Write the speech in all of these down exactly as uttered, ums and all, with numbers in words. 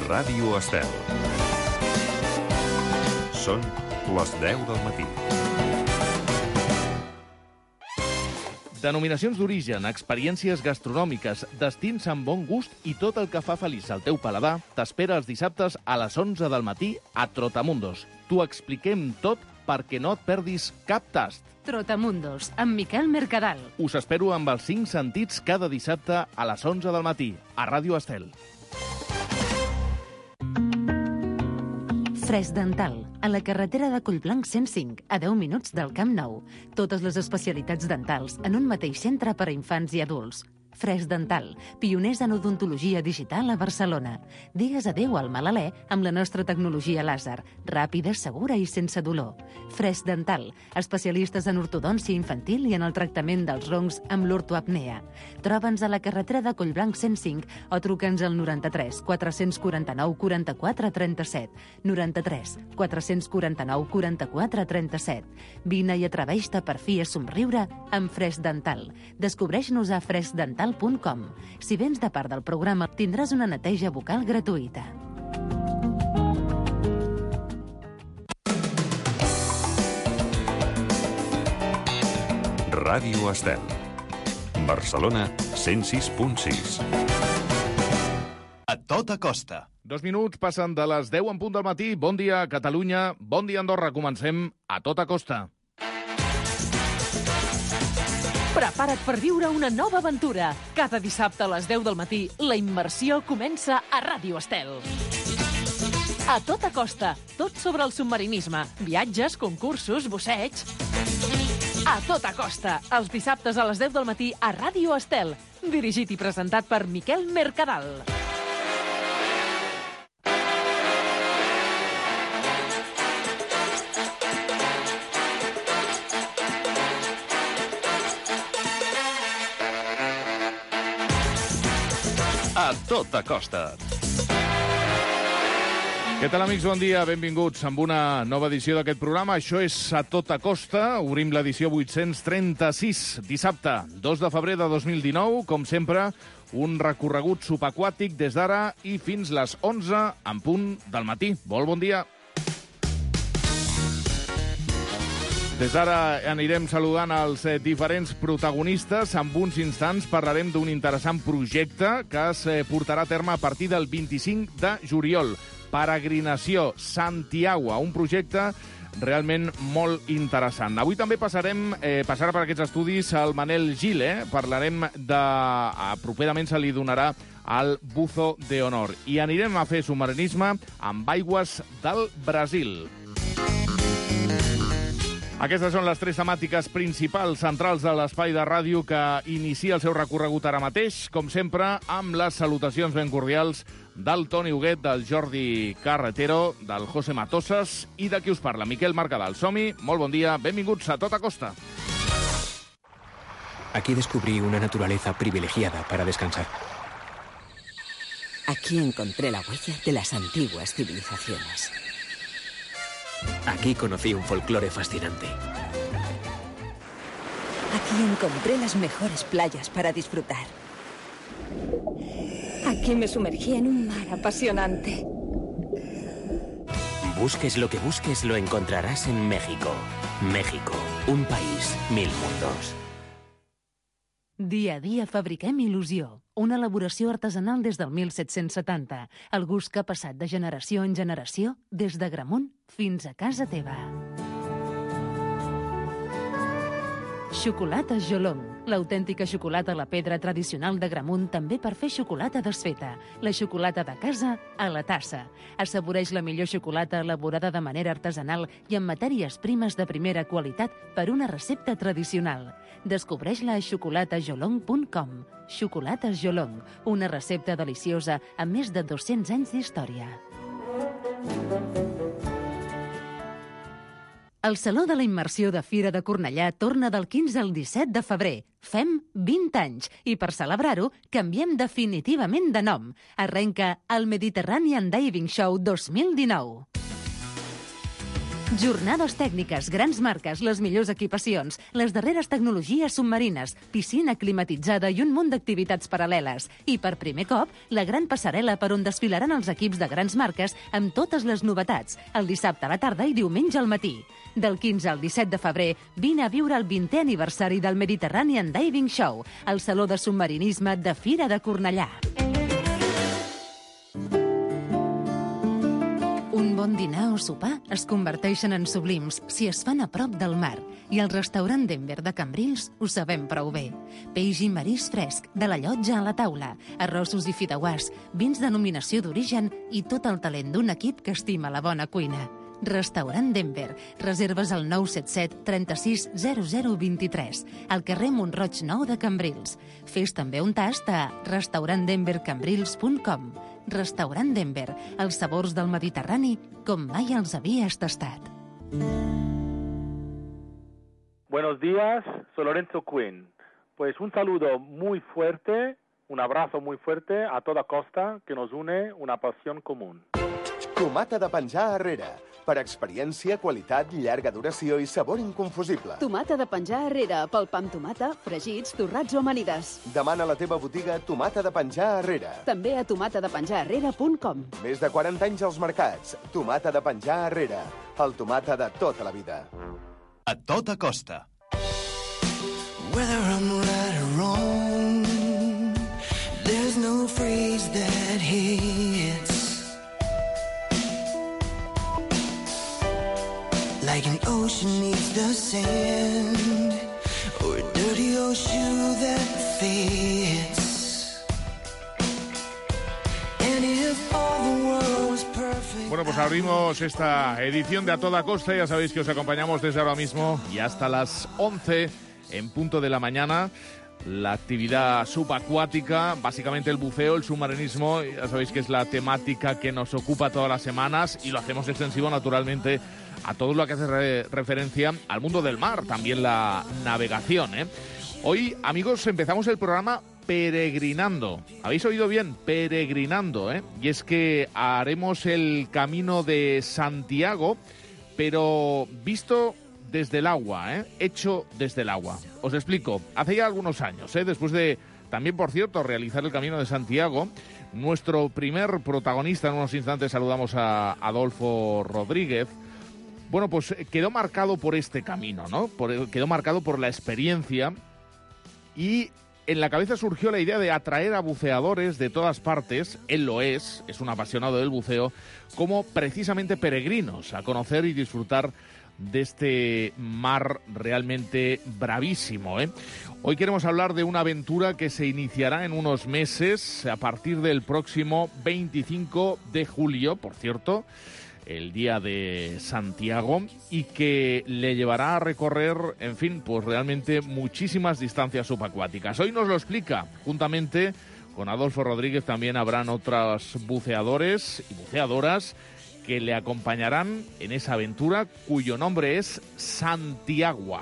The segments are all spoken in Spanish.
Ràdio Estel. Són les deu del matí. Denominacions d'origen, experiències gastronòmiques, destins amb bon gust i tot el que fa feliç al teu paladar t'espera els dissabtes a les onze del matí a Trotamundos. T'ho expliquem tot perquè no et perdis cap tast. Trotamundos, amb Miquel Mercadal. Us espero amb els cinc sentits cada dissabte a les onze del matí, a Ràdio Estel. Fresc Dental, a la carretera de Collblanc cent cinc, a deu minuts del Camp Nou. Totes les especialitats dentals en un mateix centre per a infants i adults. Fresc Dental, pioners en odontologia digital a Barcelona. Digues adéu al mal alè amb la nostra tecnologia làser, ràpida, segura i sense dolor. Fresc Dental, especialistes en ortodòncia infantil i en el tractament dels roncs amb l'ortoapnea. Troba'ns a la carretera de Collblanc cent cinc o truca'ns al noranta-tres quatre-cents quaranta-nou quaranta-quatre trenta-set. noranta-tres quatre-cents quaranta-nou quaranta-quatre trenta-set. Vine i atreveix-te per fi a somriure amb Fresc Dental. Descobreix-nos a fresc dental punt com. Si vens de part del programa, tindràs una neteja bucal gratuïta. Ràdio Estel. Barcelona, cent sis punt sis. A tota costa. Dos minuts passen de les deu en punt del matí. Bon dia, Catalunya. Bon dia, Andorra. Comencem a tota costa. Prepara't per viure una nova aventura. Cada dissabte a les deu del matí, la immersió comença a Ràdio Estel. A tota costa, tot sobre el submarinisme, viatges, concursos, busseig. A tota costa, els dissabtes a les deu del matí a Ràdio Estel, dirigit i presentat per Miquel Mercadal. A tota costa. Què tal, amics? Bon dia, benvinguts amb una nova edició d'aquest programa. Això és A tota costa. Obrim l'edició vuit-cents trenta-sis, dissabte, dos de febrer de dos mil dinou. Com sempre, un recorregut subaquàtic des d'ara i fins les onze en punt del matí. Molt bon dia. Des d'ara anirem saludant els eh, diferents protagonistes. En uns instants parlarem d'un interessant projecte que es eh, portarà a terme a partir del vint-i-cinc de juliol. Peregrinació Santiago, un projecte realment molt interessant. Avui també passarem, eh, passarà per aquests estudis el Manel Gil, eh? Parlarem de... Eh, properament se li donarà el Buzo de Honor. I anirem a fer submarinisme amb aigües del Brasil. Aquestes són les tres temàtiques principals centrals de l'espai de ràdio que inicia el seu recorregut ara mateix, com sempre, amb les salutacions ben cordials del Toni Huguet, del Jordi Carretero, del José Matosas i de qui us parla, Miquel Mercadal. Som-hi, molt bon dia, benvinguts a Tota Costa. Aquí descubrí una naturaleza privilegiada para descansar. Aquí encontré la huella de las antiguas civilizaciones. Aquí conocí un folclore fascinante. Aquí encontré las mejores playas para disfrutar. Aquí me sumergí en un mar apasionante. Busques lo que busques, lo encontrarás en México. México, un país, mil mundos. Dia a dia fabriquem il·lusió. Una elaboració artesanal des del mil set-cents setanta. El gust que ha passat de generació en generació, des de Gramunt fins a casa teva. Xocolata Jolong, l'autèntica xocolata a la pedra tradicional de Gramunt, també per fer xocolata desfeta. La xocolata de casa a la tassa. Assaboreix la millor xocolata elaborada de manera artesanal i amb matèries primes de primera qualitat per una recepta tradicional. Descobreix-la a xocolata jolong punt com. Xocolata Jolong, una recepta deliciosa amb més de dos-cents anys d'història. El Saló de la Immersió de Fira de Cornellà torna del quinze al disset de febrer. Fem vint anys i per celebrar-ho canviem definitivament de nom. Arrenca el Mediterranean Diving Show dos mil dinou. Jornades tècniques, grans marques, les millors equipacions, les darreres tecnologies submarines, piscina climatitzada i un munt d'activitats paral·leles. I per primer cop, la gran passarel·la per on desfilaran els equips de grans marques amb totes les novetats, el dissabte a la tarda i diumenge al matí. Del quinze al disset de febrer, vine a viure el vintè aniversari del Mediterranean Diving Show, al Saló de Submarinisme de Fira de Cornellà. Un bon dinar o sopar es converteixen en sublims si es fan a prop del mar. I al restaurant Denver de Cambrils ho sabem prou bé. Peix i marís fresc, de la llotja a la taula, arrossos i fideuàs, vins de denominació d'origen i tot el talent d'un equip que estima la bona cuina. Restaurant Denver. Reserves al nou set set trenta-sis zero zero vint-i-tres, al carrer Montroig nou de Cambrils. Fes també un tast a restaurant denver cambrils punt com. Restaurant Denver, els sabors del Mediterrani com mai els havies tastat. Buenos días, soy Lorenzo Quinn. Pues un saludo muy fuerte, un abrazo muy fuerte a toda costa que nos une una pasión común. Tomata de penjar Herrera. Per experiència, qualitat, llarga duració i sabor inconfusible. Tomata de penjar Herrera, pel pa amb tomata, fregits, torrats o amanides. Demana a la teva botiga Tomata de penjar Herrera. També a tomata de penjar herrera punt com. Més de quaranta anys als mercats. Tomata de penjar Herrera. El tomata de tota la vida. A tota costa. Whether I'm right or wrong, there's no phrase that hits like an ocean needs the sand, or a dirty old shoe that fits. And if all the world was perfect. Bueno, pues abrimos esta edición de A Toda Costa. Ya sabéis que os acompañamos desde ahora mismo y hasta las once en punto de la mañana. La actividad subacuática, básicamente el buceo, el submarinismo, ya sabéis que es la temática que nos ocupa todas las semanas y lo hacemos extensivo naturalmente a todo lo que hace re- referencia al mundo del mar, también la navegación, ¿eh? Hoy, amigos, empezamos el programa peregrinando. ¿Habéis oído bien? Peregrinando, ¿eh? Y es que haremos el Camino de Santiago, pero visto desde el agua, ¿eh? Hecho desde el agua. Os explico. Hace ya algunos años, ¿eh? Después de, también por cierto, realizar el Camino de Santiago, nuestro primer protagonista, en unos instantes saludamos a Adolfo Rodríguez, bueno, pues quedó marcado por este camino, ¿no? Por, quedó marcado por la experiencia y en la cabeza surgió la idea de atraer a buceadores de todas partes, él lo es, es un apasionado del buceo, como precisamente peregrinos, a conocer y disfrutar de este mar realmente bravísimo, ¿eh? Hoy queremos hablar de una aventura que se iniciará en unos meses, a partir del próximo veinticinco de julio, por cierto, el día de Santiago, y que le llevará a recorrer, en fin, pues realmente muchísimas distancias subacuáticas. Hoy nos lo explica, juntamente con Adolfo Rodríguez también habrán otros buceadores y buceadoras que le acompañarán en esa aventura cuyo nombre es Santiago.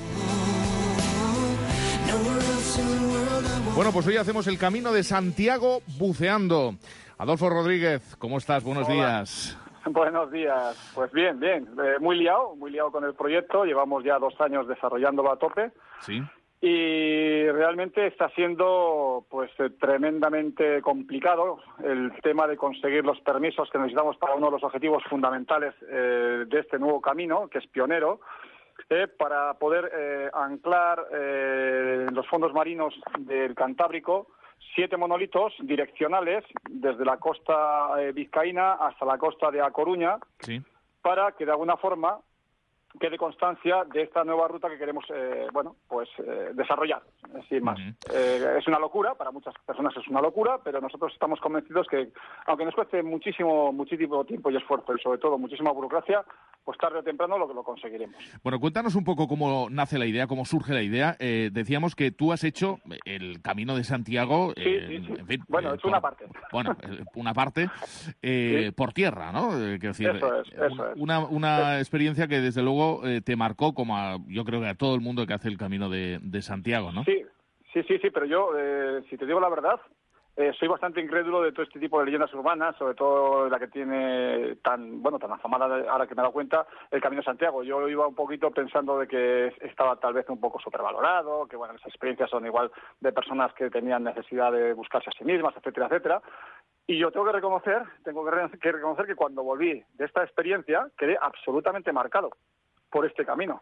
Bueno, pues hoy hacemos el Camino de Santiago buceando. Adolfo Rodríguez, ¿cómo estás? Buenos Hola. días. Buenos días. Pues bien, bien. Eh, muy liado, muy liado con el proyecto. Llevamos ya dos años desarrollándolo a tope. Sí. Y realmente está siendo pues eh, tremendamente complicado el tema de conseguir los permisos que necesitamos para uno de los objetivos fundamentales eh, de este nuevo camino, que es pionero, eh, para poder eh, anclar eh, en los fondos marinos del Cantábrico siete monolitos direccionales desde la costa eh, vizcaína hasta la costa de A Coruña, sí, para que de alguna forma quede constancia de esta nueva ruta que queremos, eh, bueno, pues eh, desarrollar, sin más. Uh-huh. Eh, es una locura, para muchas personas es una locura, pero nosotros estamos convencidos que, aunque nos cueste muchísimo, muchísimo tiempo y esfuerzo, y sobre todo muchísima burocracia, pues tarde o temprano lo, lo conseguiremos. Bueno, cuéntanos un poco cómo nace la idea, cómo surge la idea. Eh, decíamos que tú has hecho el Camino de Santiago, sí, eh, sí, sí. en fin, bueno, eh, es por, una parte. Bueno, una parte eh, sí. por tierra, ¿no? Eh, quiero decir, eso es, eso es. Una, una es. experiencia que desde luego eh, te marcó, como a, yo creo que a todo el mundo que hace el Camino de, de Santiago, ¿no? Sí, sí, sí, sí, pero yo, eh, si te digo la verdad, Eh, soy bastante incrédulo de todo este tipo de leyendas urbanas, sobre todo la que tiene tan, bueno, tan afamada, ahora que me he dado cuenta, el Camino de Santiago. Yo iba un poquito pensando de que estaba tal vez un poco supervalorado, que bueno, esas experiencias son igual de personas que tenían necesidad de buscarse a sí mismas, etcétera, etcétera. Y yo tengo que reconocer, tengo que, re- que reconocer que cuando volví de esta experiencia quedé absolutamente marcado por este camino.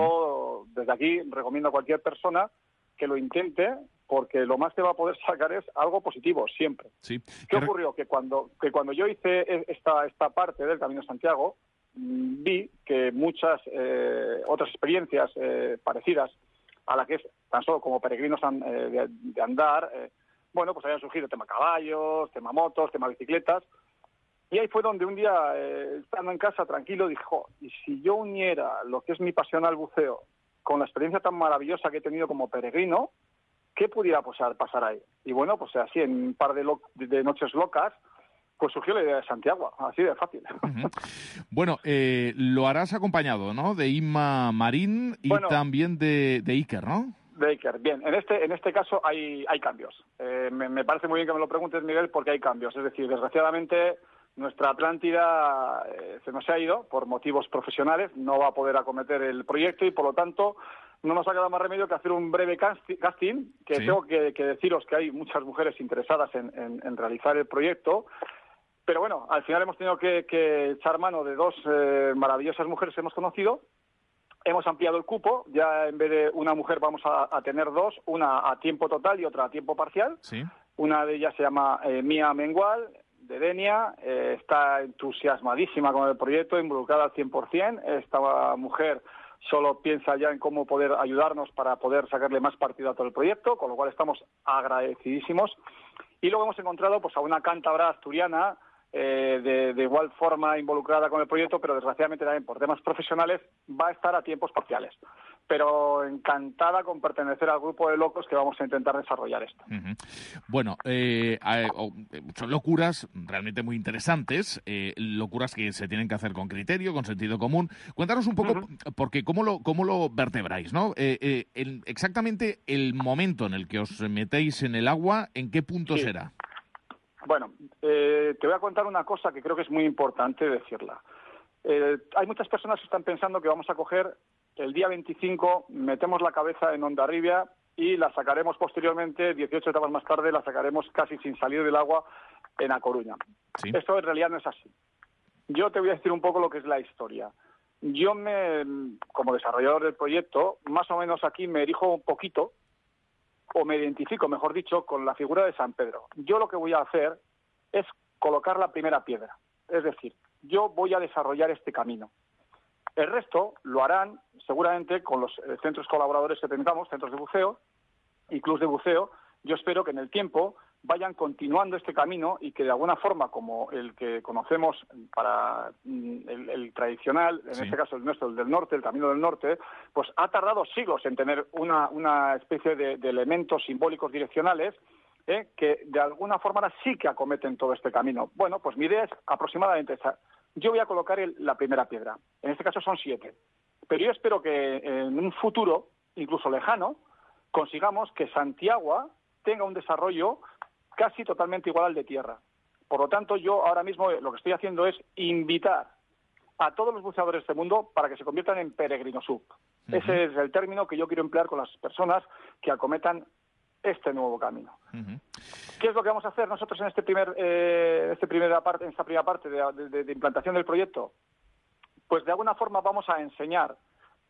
Yo desde aquí recomiendo a cualquier persona que lo intente, porque lo más que va a poder sacar es algo positivo, siempre. Sí. ¿Qué ocurrió? Que cuando, que cuando yo hice esta, esta parte del Camino de Santiago, mmm, vi que muchas eh, otras experiencias eh, parecidas a la que es tan solo como peregrinos an, eh, de, de andar, eh, bueno, pues habían surgido tema caballos, tema motos, tema bicicletas, y ahí fue donde un día, eh, estando en casa tranquilo, dije, jo, y si yo uniera lo que es mi pasión al buceo con la experiencia tan maravillosa que he tenido como peregrino, ¿qué pudiera pasar, pasar ahí? Y bueno, pues así, en un par de, lo, de noches locas, pues surgió la idea de Santiago, así de fácil. Uh-huh. Bueno, eh, lo harás acompañado, ¿no?, de Inma Marín y bueno, también de, de Iker, ¿no? De Iker, bien. En este en este caso hay hay cambios. Eh, me, me parece muy bien que me lo preguntes, Miguel, porque hay cambios. Es decir, desgraciadamente, nuestra Atlántida eh, se nos ha ido por motivos profesionales, no va a poder acometer el proyecto y, por lo tanto, no nos ha quedado más remedio que hacer un breve casting, que sí. Tengo que, que deciros que hay muchas mujeres interesadas en, en, en realizar el proyecto. Pero bueno, al final hemos tenido que, que echar mano de dos eh, maravillosas mujeres que hemos conocido. Hemos ampliado el cupo, ya en vez de una mujer vamos a, a tener dos, una a tiempo total y otra a tiempo parcial. Sí. Una de ellas se llama eh, Mía Mengual, de Denia, eh, está entusiasmadísima con el proyecto, involucrada al cien por ciento. Esta mujer solo piensa ya en cómo poder ayudarnos para poder sacarle más partido a todo el proyecto, con lo cual estamos agradecidísimos. Y luego hemos encontrado pues a una cántabra asturiana, Eh, de, de igual forma involucrada con el proyecto, pero desgraciadamente también por temas profesionales va a estar a tiempos parciales. Pero encantada con pertenecer al grupo de locos que vamos a intentar desarrollar esto. Uh-huh. Bueno, eh, eh, son locuras realmente muy interesantes, eh, locuras que se tienen que hacer con criterio, con sentido común. Cuéntanos un poco, uh-huh. porque cómo lo, cómo lo vertebráis, ¿no? Eh, eh, el, exactamente el momento en el que os metéis en el agua, ¿en qué punto sí. será? Bueno, eh, te voy a contar una cosa que creo que es muy importante decirla. Eh, hay muchas personas que están pensando que vamos a coger el día veinticinco, metemos la cabeza en Hondarribia y la sacaremos posteriormente, dieciocho etapas más tarde, la sacaremos casi sin salir del agua en A Coruña. Sí. Esto en realidad no es así. Yo te voy a decir un poco lo que es la historia. Yo, me, como desarrollador del proyecto, más o menos aquí me erijo un poquito, o me identifico, mejor dicho, con la figura de San Pedro. Yo lo que voy a hacer es colocar la primera piedra. Es decir, yo voy a desarrollar este camino. El resto lo harán seguramente con los eh, centros colaboradores que tengamos, centros de buceo y clubs de buceo. Yo espero que en el tiempo vayan continuando este camino y que de alguna forma, como el que conocemos para mm, el, el tradicional, en sí. este caso el nuestro, el del norte, el Camino del Norte, pues ha tardado siglos en tener una, una especie de, de elementos simbólicos direccionales eh, que de alguna forma ahora sí que acometen todo este camino. Bueno, pues mi idea es aproximadamente esa. Yo voy a colocar el, la primera piedra. En este caso son siete. Pero yo espero que en un futuro, incluso lejano, consigamos que Santiago tenga un desarrollo casi totalmente igual al de tierra. Por lo tanto, yo ahora mismo lo que estoy haciendo es invitar a todos los buceadores del mundo para que se conviertan en peregrinos U P. Uh-huh. Ese es el término que yo quiero emplear con las personas que acometan este nuevo camino. Uh-huh. ¿Qué es lo que vamos a hacer nosotros en este primer, eh, este primera parte, en esta primera parte de, de, de implantación del proyecto? Pues de alguna forma vamos a enseñar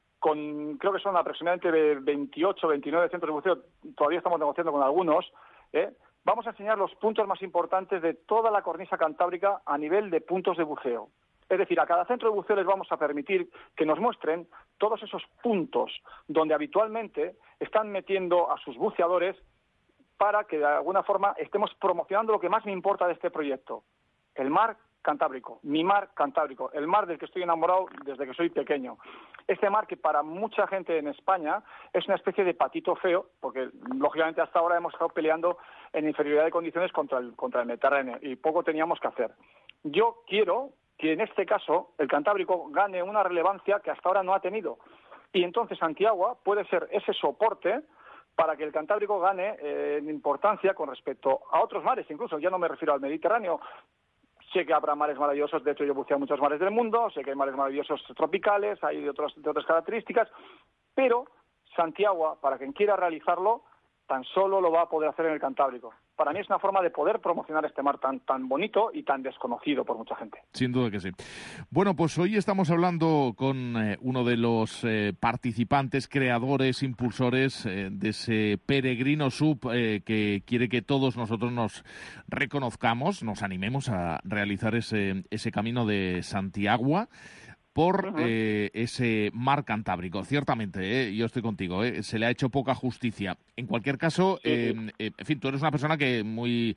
con, creo que son aproximadamente veintiocho, veintinueve centros de buceo, todavía estamos negociando con algunos, ¿eh? Vamos a enseñar los puntos más importantes de toda la cornisa cantábrica a nivel de puntos de buceo. Es decir, a cada centro de buceo les vamos a permitir que nos muestren todos esos puntos donde habitualmente están metiendo a sus buceadores para que de alguna forma estemos promocionando lo que más me importa de este proyecto, el mar Cantábrico, mi mar Cantábrico, el mar del que estoy enamorado desde que soy pequeño. Este mar que para mucha gente en España es una especie de patito feo, porque lógicamente hasta ahora hemos estado peleando en inferioridad de condiciones contra el, contra el Mediterráneo y poco teníamos que hacer. Yo quiero que en este caso el Cantábrico gane una relevancia que hasta ahora no ha tenido. Y entonces Santiago puede ser ese soporte para que el Cantábrico gane eh, en importancia con respecto a otros mares, incluso ya no me refiero al Mediterráneo. Sé que habrá mares maravillosos, de hecho yo he buceado muchos mares del mundo, sé que hay mares maravillosos tropicales, hay de, otros, de otras características, pero Santiago, para quien quiera realizarlo, tan solo lo va a poder hacer en el Cantábrico. Para mí es una forma de poder promocionar este mar tan, tan bonito y tan desconocido por mucha gente. Sin duda que sí. Bueno, pues hoy estamos hablando con eh, uno de los eh, participantes, creadores, impulsores eh, de ese Peregrino Sub eh, que quiere que todos nosotros nos reconozcamos, nos animemos a realizar ese, ese camino de Santiago por eh, ese mar Cantábrico. Ciertamente, eh, yo estoy contigo, eh, se le ha hecho poca justicia. En cualquier caso, eh, eh, en fin, tú eres una persona que muy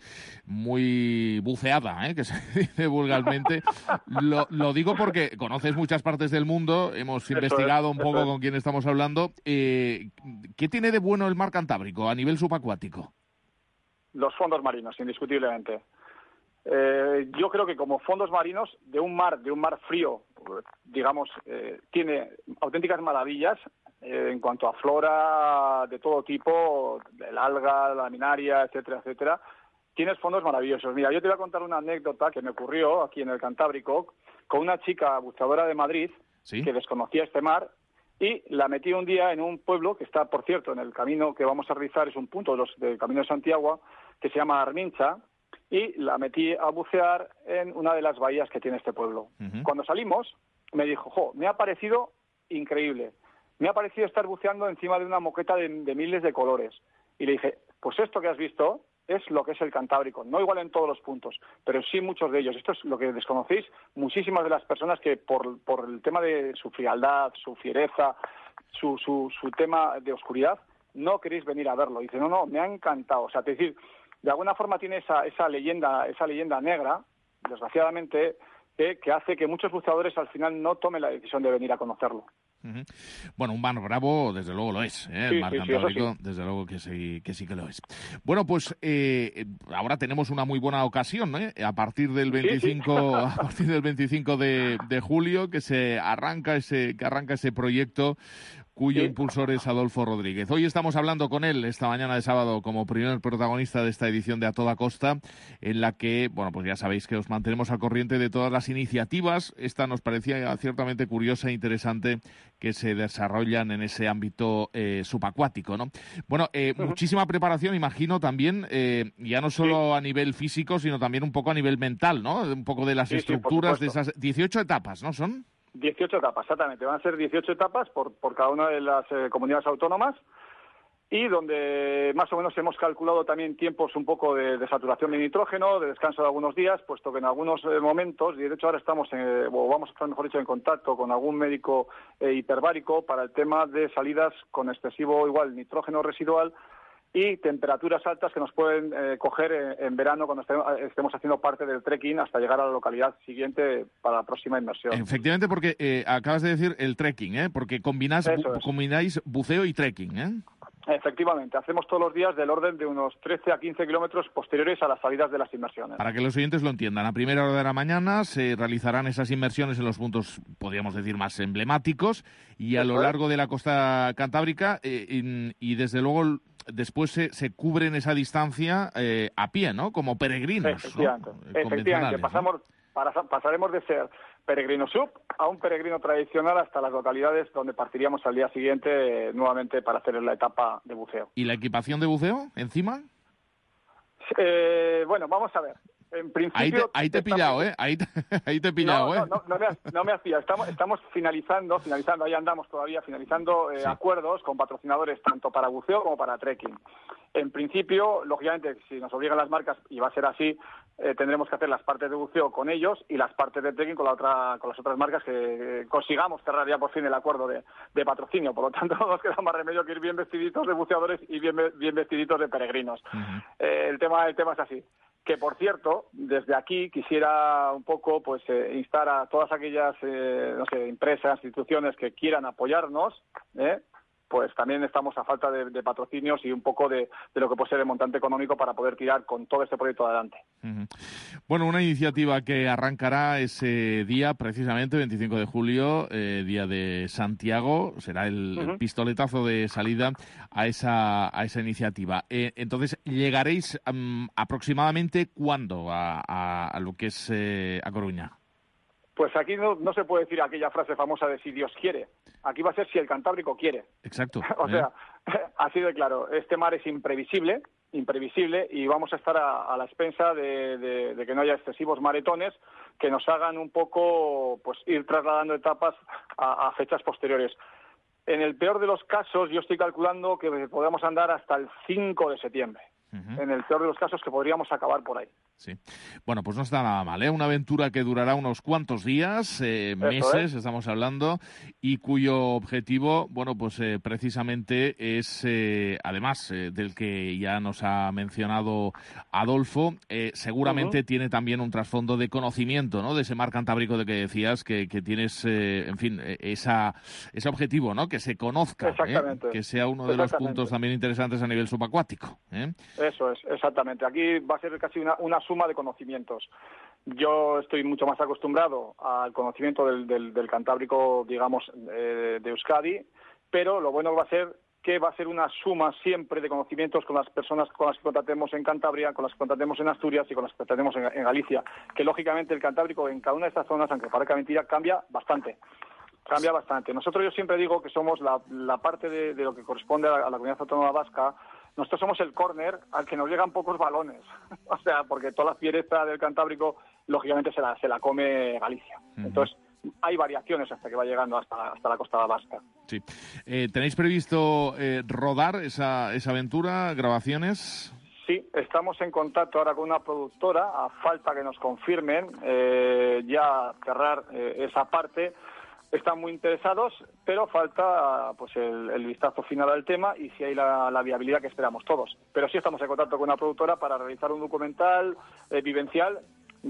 muy buceada, eh, que se dice vulgarmente. Lo, lo digo porque conoces muchas partes del mundo, hemos eso investigado es, un poco es. con quién estamos hablando. Eh, ¿Qué tiene de bueno el mar Cantábrico a nivel subacuático? Los fondos marinos, indiscutiblemente. Eh, yo creo que como fondos marinos de un mar, de un mar frío, digamos, eh, tiene auténticas maravillas eh, en cuanto a flora de todo tipo, el alga, la laminaria, etcétera, etcétera. Tienes fondos maravillosos. Mira, yo te voy a contar una anécdota que me ocurrió aquí en el Cantábrico con una chica buceadora de Madrid, ¿sí?, que desconocía este mar, y la metí un día en un pueblo que está, por cierto, en el camino que vamos a realizar, es un punto de los, del Camino de Santiago, que se llama Armincha, y la metí a bucear en una de las bahías que tiene este pueblo. Uh-huh. Cuando salimos, me dijo, jo, me ha parecido increíble. Me ha parecido estar buceando encima de una moqueta de, de miles de colores. Y le dije, pues esto que has visto es lo que es el Cantábrico. No igual en todos los puntos, pero sí muchos de ellos. Esto es lo que desconocéis muchísimas de las personas que por, por el tema de su frialdad, su fiereza, su, su, su tema de oscuridad, no queréis venir a verlo. Y dice, no, no, me ha encantado. O sea, te decir... de alguna forma tiene esa, esa leyenda esa leyenda negra, desgraciadamente, que, que hace que muchos buceadores al final no tomen la decisión de venir a conocerlo. Uh-huh. Bueno, un mar bravo, desde luego lo es, ¿eh? Sí, el mar sí, Cantábrico, sí, desde luego que sí, que sí que lo es. Bueno, pues eh, ahora tenemos una muy buena ocasión, ¿eh? A partir del veinticinco, sí, sí. a partir del veinticinco de, de julio, que se arranca ese, que arranca ese proyecto cuyo sí. impulsor es Adolfo Rodríguez. Hoy estamos hablando con él esta mañana de sábado como primer protagonista de esta edición de A Toda Costa, en la que, bueno, pues ya sabéis que os mantenemos al corriente de todas las iniciativas. Esta nos parecía ciertamente curiosa e interesante que se desarrollan en ese ámbito eh, subacuático, ¿no? Bueno, eh, uh-huh. muchísima preparación, imagino, también, eh, ya no solo sí. a nivel físico, sino también un poco a nivel mental, ¿no? Un poco de las sí, estructuras sí, de esas dieciocho etapas, ¿no? ¿Son? dieciocho etapas, exactamente. Van a ser dieciocho etapas por, por cada una de las eh, comunidades autónomas y donde más o menos hemos calculado también tiempos un poco de, de saturación de nitrógeno, de descanso de algunos días, puesto que en algunos eh, momentos, y de hecho ahora estamos, eh, o vamos a estar, mejor dicho, en contacto con algún médico eh, hiperbárico para el tema de salidas con excesivo igual nitrógeno residual y temperaturas altas que nos pueden eh, coger en, en verano cuando estemos, estemos haciendo parte del trekking hasta llegar a la localidad siguiente para la próxima inmersión. Efectivamente, porque eh, acabas de decir el trekking, ¿eh? Porque combinas, bu- combináis buceo y trekking, ¿eh? Efectivamente, hacemos todos los días del orden de unos trece a quince kilómetros posteriores a las salidas de las inmersiones. Para que los oyentes lo entiendan, a primera hora de la mañana se realizarán esas inmersiones en los puntos, podríamos decir, más emblemáticos y a lo largo de la costa cantábrica eh, y, y desde luego después se, se cubren esa distancia eh, a pie, ¿no? Como peregrinos, Efectivamente, ¿no? Efectivamente. Pasamos, ¿no? para, pasaremos de ser peregrino sub a un peregrino tradicional hasta las localidades donde partiríamos al día siguiente eh, nuevamente para hacer la etapa de buceo. ¿Y la equipación de buceo encima? Eh, bueno, vamos a ver. En principio, ahí te, ahí te he pillado, ¿eh? Ahí te, ahí te he pillado, no, ¿eh? No, no, no, me has, no me has pillado. Estamos, estamos finalizando, finalizando, ahí andamos todavía, finalizando eh, sí. acuerdos con patrocinadores tanto para buceo como para trekking. En principio, lógicamente, si nos obligan las marcas, y va a ser así, eh, tendremos que hacer las partes de buceo con ellos y las partes de trekking con la otra, con las otras marcas que eh, consigamos cerrar ya por fin el acuerdo de, de patrocinio. Por lo tanto, no nos queda más remedio que ir bien vestiditos de buceadores y bien, bien vestiditos de peregrinos. Uh-huh. Eh, el tema, el tema es así. Que, por cierto, desde aquí quisiera un poco pues eh, instar a todas aquellas eh, no sé, empresas, instituciones que quieran apoyarnos, ¿eh? pues también estamos a falta de, de patrocinios y un poco de, de lo que puede ser el montante económico para poder tirar con todo este proyecto adelante. Uh-huh. Bueno, una iniciativa que arrancará ese día, precisamente veinticinco de julio, eh, día de Santiago, será el, uh-huh. el pistoletazo de salida a esa a esa iniciativa. Eh, entonces, ¿llegaréis um, aproximadamente cuándo a, a, a lo que es eh, a Coruña? Pues aquí no, no se puede decir aquella frase famosa de si Dios quiere. Aquí va a ser si el Cantábrico quiere. Exacto. o ¿eh? sea, así de claro. Este mar es imprevisible, imprevisible, y vamos a estar a, a la expensa de, de, de que no haya excesivos maretones que nos hagan un poco, pues, ir trasladando etapas a, a fechas posteriores. En el peor de los casos, yo estoy calculando que podemos andar hasta el cinco de septiembre. Uh-huh. En el peor de los casos, que podríamos acabar por ahí. Sí. Bueno, pues no está nada mal, ¿eh? Una aventura que durará unos cuantos días, eh, meses, es. estamos hablando, y cuyo objetivo, bueno, pues eh, precisamente es, eh, además eh, del que ya nos ha mencionado Adolfo, eh, seguramente uh-huh. tiene también un trasfondo de conocimiento, ¿no? De ese mar Cantábrico de que decías, que, que tienes, eh, en fin, eh, esa, ese objetivo, ¿no? Que se conozca, exactamente. ¿eh? Que sea uno de los puntos también interesantes a nivel subacuático, ¿eh? Eso es, exactamente. Aquí va a ser casi una, una suma de conocimientos. Yo estoy mucho más acostumbrado al conocimiento del, del, del Cantábrico, digamos, eh, de Euskadi, pero lo bueno va a ser que va a ser una suma siempre de conocimientos con las personas con las que contactemos en Cantabria, con las que contactemos en Asturias y con las que contactemos en, en Galicia, que lógicamente el Cantábrico en cada una de estas zonas, aunque parezca mentira, cambia bastante. Cambia bastante. Nosotros, yo siempre digo que somos la, la parte de, de lo que corresponde a la, a la comunidad autónoma vasca. Nosotros somos el córner al que nos llegan pocos balones. O sea, porque toda la fiereza del Cantábrico, lógicamente, se la, se la come Galicia. Uh-huh. Entonces, hay variaciones hasta que va llegando hasta, hasta la costa vasca. Sí. Eh, ¿Tenéis previsto eh, rodar esa, esa aventura, grabaciones? Sí, estamos en contacto ahora con una productora, a falta que nos confirmen eh, ya cerrar eh, esa parte. Están muy interesados, pero falta pues el, el vistazo final al tema y si hay la, la viabilidad que esperamos todos. Pero sí estamos en contacto con una productora para realizar un documental eh, vivencial,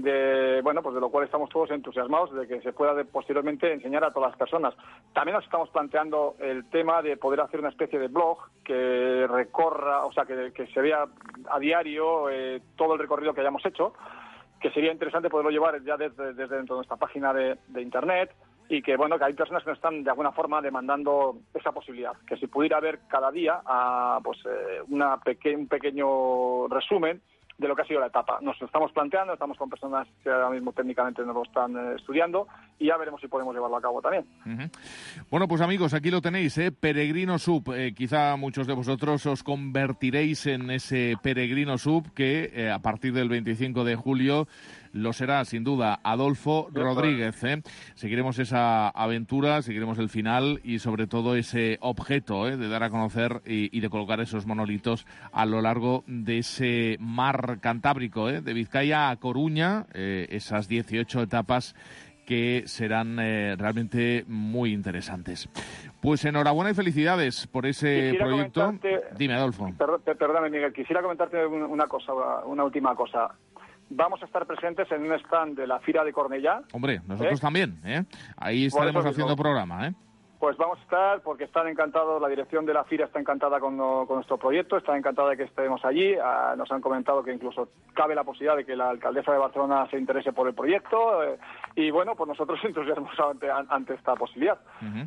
de bueno pues de lo cual estamos todos entusiasmados de que se pueda de, posteriormente enseñar a todas las personas. También nos estamos planteando el tema de poder hacer una especie de blog que recorra, o sea, que, que se vea a diario eh, todo el recorrido que hayamos hecho, que sería interesante poderlo llevar ya desde, desde dentro de nuestra página de, de internet. Y que, bueno, que hay personas que nos están de alguna forma demandando esa posibilidad, que si pudiera haber cada día a, pues, eh, una peque- un pequeño resumen de lo que ha sido la etapa. Nos lo estamos planteando, estamos con personas que ahora mismo técnicamente nos lo están eh, estudiando y ya veremos si podemos llevarlo a cabo también. Uh-huh. Bueno, pues amigos, aquí lo tenéis, ¿eh? Peregrino Sub. Eh, quizá muchos de vosotros os convertiréis en ese Peregrino Sub que eh, a partir del veinticinco de julio lo será, sin duda, Adolfo Rodríguez. ¿eh? Seguiremos esa aventura, seguiremos el final y, sobre todo, ese objeto ¿eh? de dar a conocer y, y de colocar esos monolitos a lo largo de ese mar Cantábrico, ¿eh? de Vizcaya a Coruña, eh, esas dieciocho etapas que serán eh, realmente muy interesantes. Pues enhorabuena y felicidades por ese quisiera proyecto. Dime, Adolfo. Perdón, perdóname, Miguel, quisiera comentarte una cosa, una última cosa. Vamos a estar presentes en un stand de la Fira de Cornellá. Hombre, nosotros ¿eh? también, ¿eh? Ahí estaremos haciendo programa, ¿eh? Pues vamos a estar, porque están encantados, la dirección de la Fira está encantada con, con nuestro proyecto, está encantada de que estemos allí. Ah, nos han comentado que incluso cabe la posibilidad de que la alcaldesa de Barcelona se interese por el proyecto. Eh, y bueno, pues nosotros entusiasmamos ante, ante esta posibilidad. Uh-huh.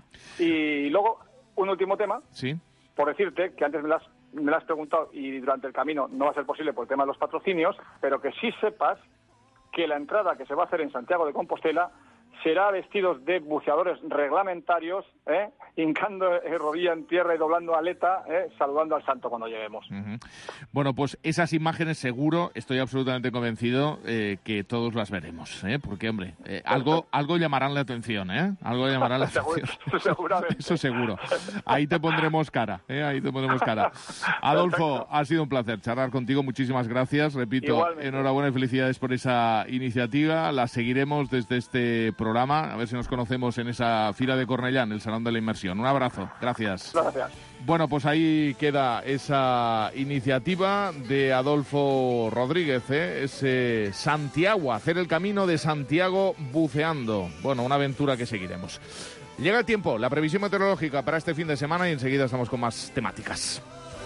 Y luego, un último tema. Sí. Por decirte que antes me las me lo has preguntado y durante el camino no va a ser posible por el tema de los patrocinios, pero que sí sepas que la entrada que se va a hacer en Santiago de Compostela será vestidos de buceadores reglamentarios, ¿eh? hincando eh, rodilla en tierra y doblando aleta, ¿eh? saludando al santo cuando lleguemos. Uh-huh. Bueno, pues esas imágenes seguro, estoy absolutamente convencido eh, que todos las veremos, ¿eh? porque, hombre, eh, algo algo llamarán la atención, ¿eh? Algo llamarán la atención. Seguramente. Eso seguro. Ahí te pondremos cara, ¿eh? Ahí te pondremos cara. Adolfo, perfecto. Ha sido un placer charlar contigo, muchísimas gracias. Repito, igualmente. Enhorabuena y felicidades por esa iniciativa. La seguiremos desde este programa, a ver si nos conocemos en esa Fira de Cornellá, en el Salón de la Inmersión. Un abrazo, gracias. Gracias. Bueno, pues ahí queda esa iniciativa de Adolfo Rodríguez, ¿eh? ese Santiago, hacer el camino de Santiago buceando. Bueno, una aventura que seguiremos. Llega el tiempo, la previsión meteorológica para este fin de semana y enseguida estamos con más temáticas.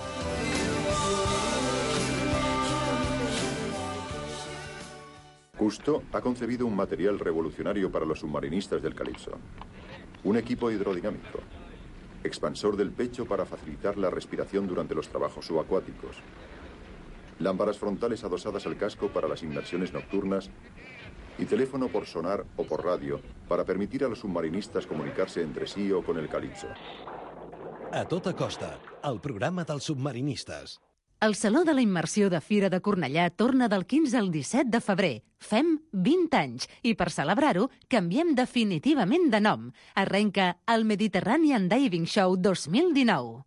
Cousteau ha concebido un material revolucionario para los submarinistas del Calipso. Un equipo hidrodinámico. Expansor del pecho para facilitar la respiración durante los trabajos subacuáticos. Lámparas frontales adosadas al casco para las inmersiones nocturnas y teléfono por sonar o por radio para permitir a los submarinistas comunicarse entre sí o con el Calipso. A tota costa, el programa dels submarinistes. El Saló de la Immersió de Fira de Cornellà torna del quinze al disset de febrer. Fem vint anys i per celebrar-ho canviem definitivament de nom. Arrenca el Mediterranean Diving Show dos mil dinou.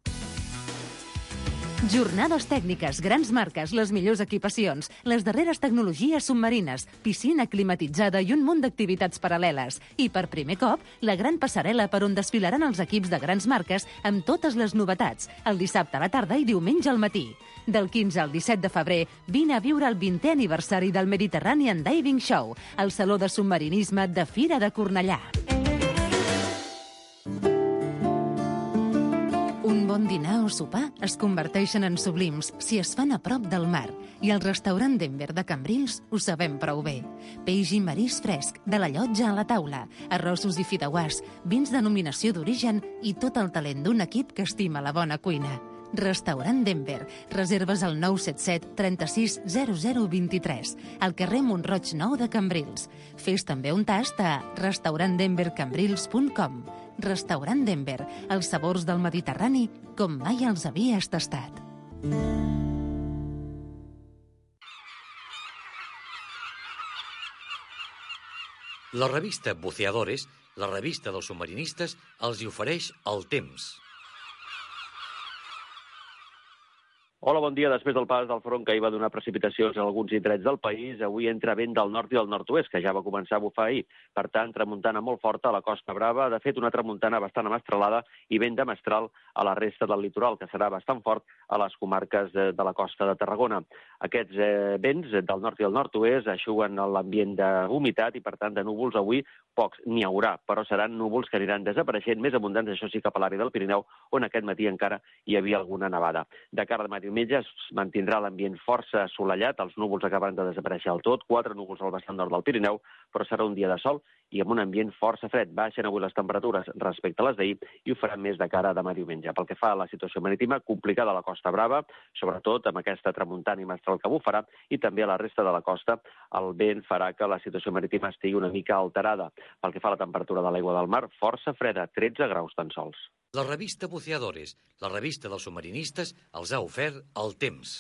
Jornades tècniques, grans marques, les millors equipacions, les darreres tecnologies submarines, piscina climatitzada i un munt d'activitats paral·leles. I per primer cop, la gran passarel·la per on desfilaran els equips de grans marques amb totes les novetats, el dissabte a la tarda i diumenge al matí. Del quinze al disset de febrer, vine a viure el vintè aniversari del Mediterranean Diving Show, al Saló de Submarinisme de Fira de Cornellà. Un bon dinar o sopar es converteixen en sublims si es fan a prop del mar, i al restaurant Denver de Cambrils ho sabem prou bé. Peix i marís fresc, de la llotja a la taula, arrossos i fideuàs, vins denominació d'origen i tot el talent d'un equip que estima la bona cuina. Restaurant Denver. Reserves al nou set set, trenta-sis, zero zero, vint-i-tres, al carrer Montroig nou de Cambrils. Fes també un tast a restaurant denver cambrils punt com. Restaurant Denver, els sabors del Mediterrani com mai els havies tastat. La revista Buceadores, la revista dels submarinistes, els hi ofereix el temps. Hola, bon dia. Després del pas del front que hi va donar precipitacions en alguns indrets del país, avui entra vent del nord i del nord-oest, que ja va començar a bufar ahir. Per tant, tramuntana molt forta a la Costa Brava, de fet, una tramuntana bastant amastralada i vent de mestral a la resta del litoral, que serà bastant fort a les comarques de, de la costa de Tarragona. Aquests eh, vents del nord i del nord-oest eixuguen l'ambient d'humitat i, per tant, de núvols avui pocs n'hi haurà, però seran núvols que aniran desapareixent, més abundants, això sí, cap a l'àrea del Pirineu, on aquest matí encara hi havia alguna nevada. De cara a demà diumenge es mantindrà l'ambient força assolellat, els núvols acabaran de desaparèixer del tot, quatre núvols al vessant nord del Pirineu, però serà un dia de sol i amb un ambient força fred. Baixen avui les temperatures respecte a les d'ahir i ho faran més de cara a demà diumenge. Pel que fa a la situació marítima, complicada a la Costa Brava, sobretot amb aquesta tramuntana i mestral que bufarà, i també a la resta de la costa el vent farà que la situació marítima estigui una mica alterada. Pel que fa a la temperatura de l'aigua del mar, força freda, tretze graus tan sols. La revista Buceadores, la revista dels submarinistes, els ha ofert el temps.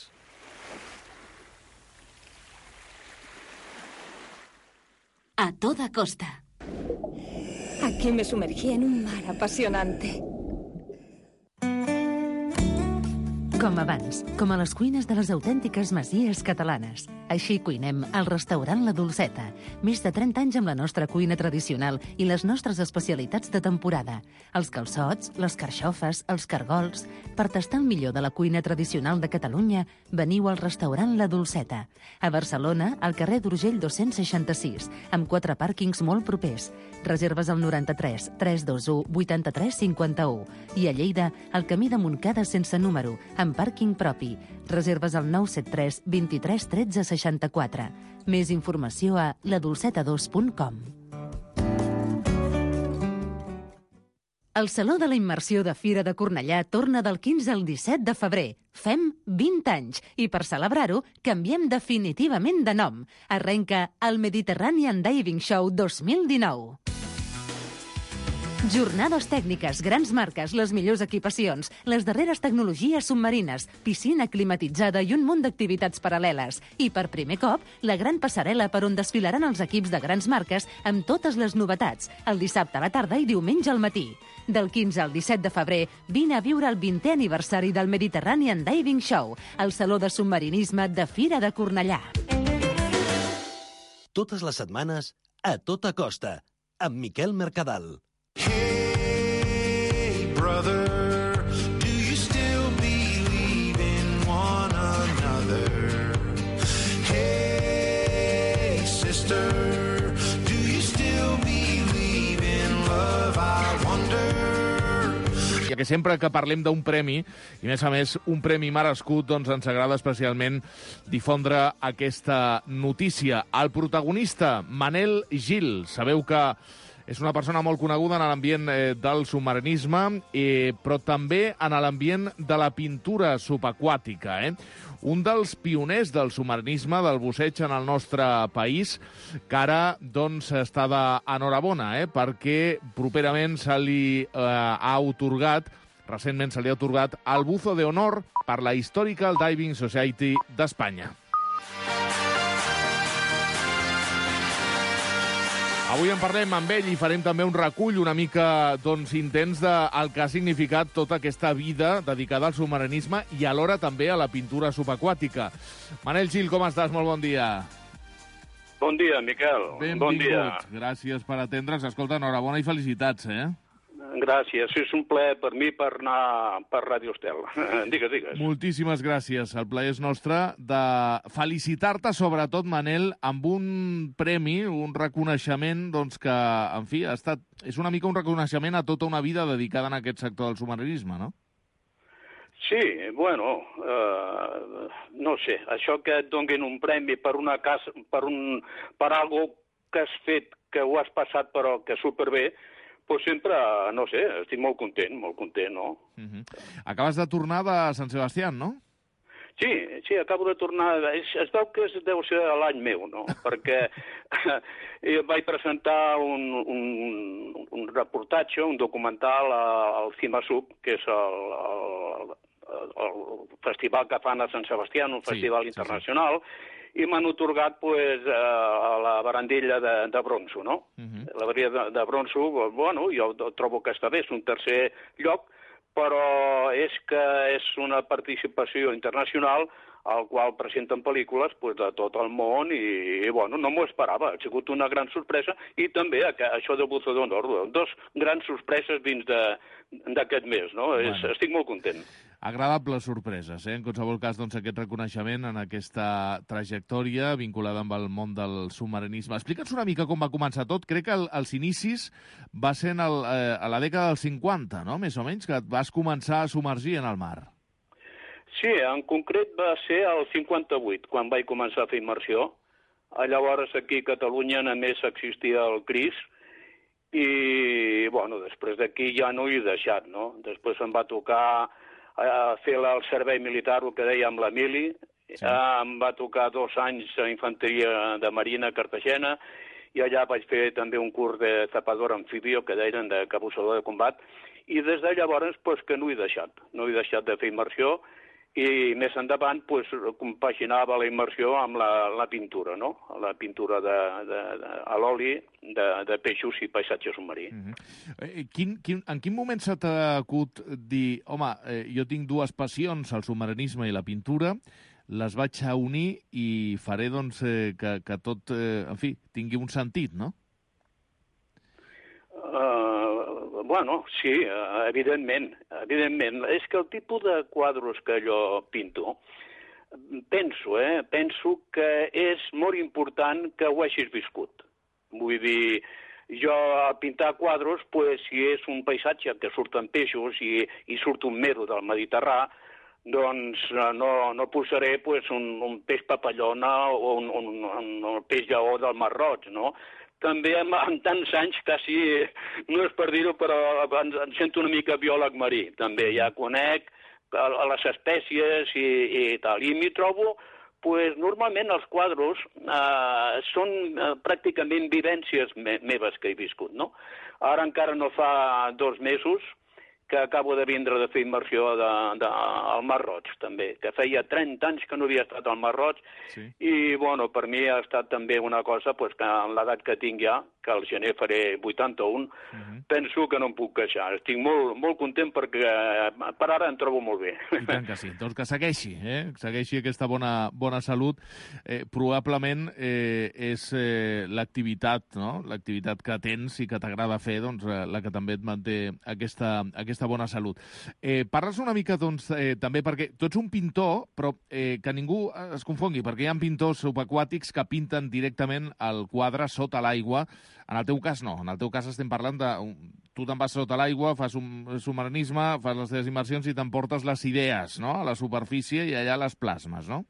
A toda costa. Aquí me sumergí en un mar apasionante. Com abans, com a les cuines de les autèntiques masies catalanes. Així cuinem al restaurant La Dolceta. Més de trenta anys amb la nostra cuina tradicional i les nostres especialitats de temporada. Els calçots, les carxofes, els cargols... Per tastar el millor de la cuina tradicional de Catalunya, veniu al restaurant La Dolceta. A Barcelona, al carrer d'Urgell dos-cents seixanta-sis, amb quatre pàrquings molt propers. Reserves al noranta-tres, tres dos u, vuitanta-tres, cinquanta-u. I a Lleida, al camí de Montcada sense número, amb pàrquing propi. Reserves al nou set tres, vint-i-tres, tretze, seixanta-quatre. Més informació a la dolceta dos punt com. El Saló de la Immersió de Fira de Cornellà torna del quinze al disset de febrer. Fem vint anys i per celebrar-ho canviem definitivament de nom. Arrenca el Mediterranean Diving Show dos mil dinou. Jornades tècniques, grans marques, les millors equipacions, les darreres tecnologies submarines, piscina climatitzada i un munt d'activitats paral·leles. I per primer cop, la gran passarel·la per on desfilaran els equips de grans marques amb totes les novetats, el dissabte a la tarda i diumenge al matí. Del quinze al disset de febrer, vine a viure el vintè aniversari del Mediterranean Diving Show, al Saló de Submarinisme de Fira de Cornellà. Totes les setmanes, a tota costa, amb Miquel Mercadal. Hey, brother, do you still believe in one another? Hey, sister, do you still believe in love? I wonder. perquè sempre que parlem d'un premi, i a més a més un premi merescut, doncs ens agrada especialment difondre aquesta notícia. El protagonista, Manel Gil, sabeu que és una persona molt coneguda en l'ambient eh, del submarinisme, eh, però també en l'ambient de la pintura subaquàtica. Eh? Un dels pioners del submarinisme, del busseig en el nostre país, que ara doncs, està d'enhorabona, eh? perquè properament se li eh, ha otorgat, recentment se li ha otorgat el Buzo de Honor per la Historical Diving Society d'Espanya. Avui en parlem amb ell i farem també un recull una mica doncs, intens del que ha significat tota aquesta vida dedicada al submarinisme i alhora també a la pintura subaquàtica. Manel Gil, com estàs? Molt bon dia. Bon dia, Miquel. Benvingut. Bon dia. Gràcies per atendre's. Escolta, enhorabona i felicitats, eh? Gràcies. És un plaer per mi per anar per Ràdio Estel. Digues, digues. Moltíssimes gràcies. El plaer és nostre de felicitar-te, sobretot, Manel, amb un premi, un reconeixement doncs, que, en fi, ha estat, és una mica un reconeixement a tota una vida dedicada en aquest sector del submarinisme, no? Sí, bueno, eh, no sé, això que et donguin un premi per una casa, per, un, per algo que has fet, que ho has passat però que superbé, pues sempre, no sé, estic molt content, molt content, no? Uh-huh. Acabes de tornar de Sant Sebastián, no? Sí, sí, acabo de tornar. Es, es veu que es deu ser l'any meu, no? Perquè vaig presentar un, un, un reportatge, un documental al CIMASUB, que és el, el, el festival que fan a Sant Sebastián, un festival sí, internacional, sí, sí. I m'han otorgat pues, a la barandilla de, de bronzo, no? Uh-huh. La barandilla de, de bronzo, bueno, jo trobo que està bé, és un tercer lloc, però és que és una participació internacional al qual presenten pel·lícules pues, de tot el món i, i bueno, no m'ho esperava. Ha sigut una gran sorpresa i també això del Buzo d'Honor, dos grans sorpreses dins d'aquest mes, no? Bueno. És, estic molt content. Agradables sorpreses, eh? En qualsevol cas, doncs, aquest reconeixement en aquesta trajectòria vinculada amb el món del submarinisme. Explica'ns una mica com va començar tot. Crec que el, els inicis va ser en el, eh, a la dècada dels cinquanta, no?, més o menys, que et vas començar a submergir en el mar. Sí, en concret va ser el cinquanta-vuit, quan vaig començar a fer immersió. Llavors aquí a Catalunya només existia el CRIS i, bueno, després d'aquí ja no hi he deixat, no? Després em va tocar a fer el servei militar, el que deia amb la mili. Sí. Em va tocar dos anys a Infanteria de Marina a Cartagena i allà vaig fer també un curs de zapador amfibio, que deien de cabussador de combat, i des de llavors pues, que no he deixat. No he deixat de fer immersió i més endavant pues, compaginava la immersió amb la, la pintura, no? La pintura de, de, de, a l'oli de, de peixos i paisatge submarí. Uh-huh. eh, quin, quin, en quin moment se t'ha acut dir, home, eh, jo tinc dues passions, el submarinisme i la pintura, les vaig a unir i faré doncs, eh, que, que tot, eh, en fi, tingui un sentit, no? Uh, bueno, sí, uh, evidentment, evidentment. És que el tipus de quadros que jo pinto, penso, eh, penso que és molt important que ho hagis viscut. Vull dir, jo a pintar quadros, pues, si és un paisatge que surten peixos i, i surt un mero del Mediterrà, doncs no, no posaré pues, un, un peix papallona o un, un, un, un peix lleó del Mar Roig, no? També en, en tants anys, quasi, no és per dir-ho, però em, em sento una mica biòleg marí. També ja conec a, a les espècies i, i tal. I m'hi trobo, pues, normalment els quadros eh, són eh, pràcticament vivències me meves que he viscut, no? Ara encara no fa dos mesos que acabo de vindre de fer immersió de, de, al Mar Roig, també, que feia trenta anys que no havia estat al Mar Roig, sí. I, bueno, per mi ha estat també una cosa, pues, que en l'edat que tinc ja, que al gener faré vuitanta-un, uh-huh. Penso que no em puc queixar. Estic molt, molt content perquè per ara em trobo molt bé. I tant que sí. Doncs que segueixi, eh? Segueixi aquesta bona, bona salut. Eh, probablement eh, és eh, l'activitat, no? L'activitat que tens i que t'agrada fer, doncs, eh, la que també et manté aquesta, aquesta bona salut. Eh, parles una mica, doncs, eh, també perquè tu ets un pintor, però eh, que ningú es confongui, perquè hi ha pintors subaquàtics que pinten directament el quadre sota l'aigua. En el teu cas no, en el teu cas estem parlant de tu te'n vas sota l'aigua, fas un submarinisme, fas les teves immersions i t'emportes les idees, no?, a la superfície i allà les plasmes, no?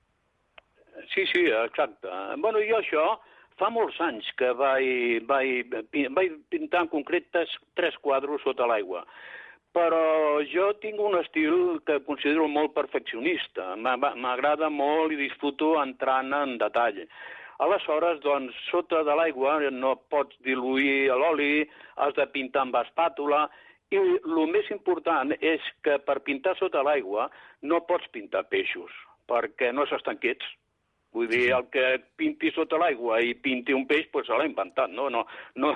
Sí, sí, exacte. Bueno, jo això fa molts anys que vaig, vaig, vaig pintar en concret tres, tres quadros sota l'aigua. Però jo tinc un estil que considero molt perfeccionista. M'agrada molt i disfruto entrant en detall. Aleshores, doncs, sota de l'aigua no pots diluir l'oli, has de pintar amb espàtula, i el més important és que per pintar sota l'aigua no pots pintar peixos, perquè no s'estan quiets. Vull dir, el que pinti sota l'aigua i pinti un peix, doncs se l'ha inventat, no? no, no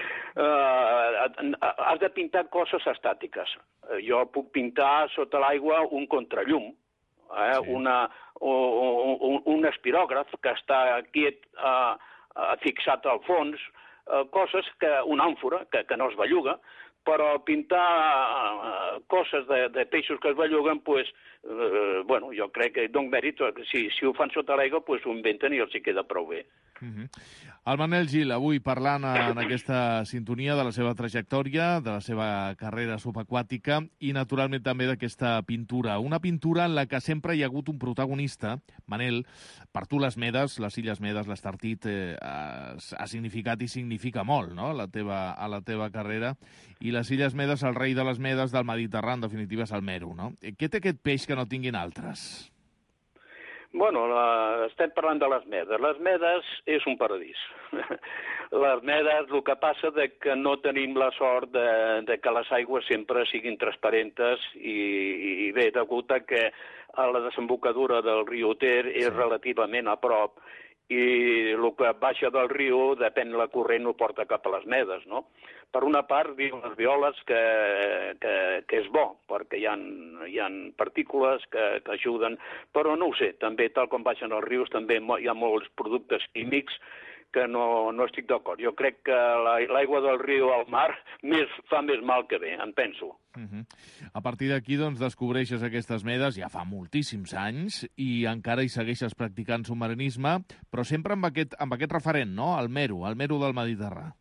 uh, has de pintar coses estàtiques. Jo puc pintar sota l'aigua un contrallum, eh? sí. una, un, un espirògraf que està quiet, uh, uh, fixat al fons, uh, coses que, una àmfora que, que no es belluga, però pintar uh, coses de, de peixos que es belluguen, doncs, uh, bueno, jo crec que dono mèrit, si, si ho fan sota l'aigua, doncs ho inventen i els hi queda prou bé. Uh-huh. El Manel Gil, avui parlant en aquesta sintonia de la seva trajectòria, de la seva carrera subaquàtica i, naturalment, també d'aquesta pintura. Una pintura en la que sempre hi ha hagut un protagonista. Manel, per tu les Medes, les Illes Medes, l'Estartit, eh, ha, ha significat i significa molt, no?, a la teva, a la teva carrera. I les Illes Medes, el rei de les Medes del Mediterrani, en definitiva, és el Mero, no? Què té aquest peix que no tinguin altres? Bueno, la, estem parlant de les Medes. Les Medes és un paradís. Les Medes, el que passa de que no tenim la sort de, de que les aigües sempre siguin transparentes i, i bé, degut a que a la desembocadura del riu Ter és sí. relativament a prop i el que baixa del riu, depèn la corrent, ho porta cap a les Medes, no? Per una part, diuen les biòlegs que, que, que és bo, perquè hi ha, hi ha partícules que, que ajuden, però no ho sé, també tal com baixen els rius també hi ha molts productes químics que no, no estic d'acord. Jo crec que l'aigua del riu al mar més, fa més mal que bé, en penso. Uh-huh. A partir d'aquí, doncs, descobreixes aquestes Medes ja fa moltíssims anys i encara hi segueixes practicant submarinisme, però sempre amb aquest, amb aquest referent, no?, el Mero, el Mero del Mediterrani.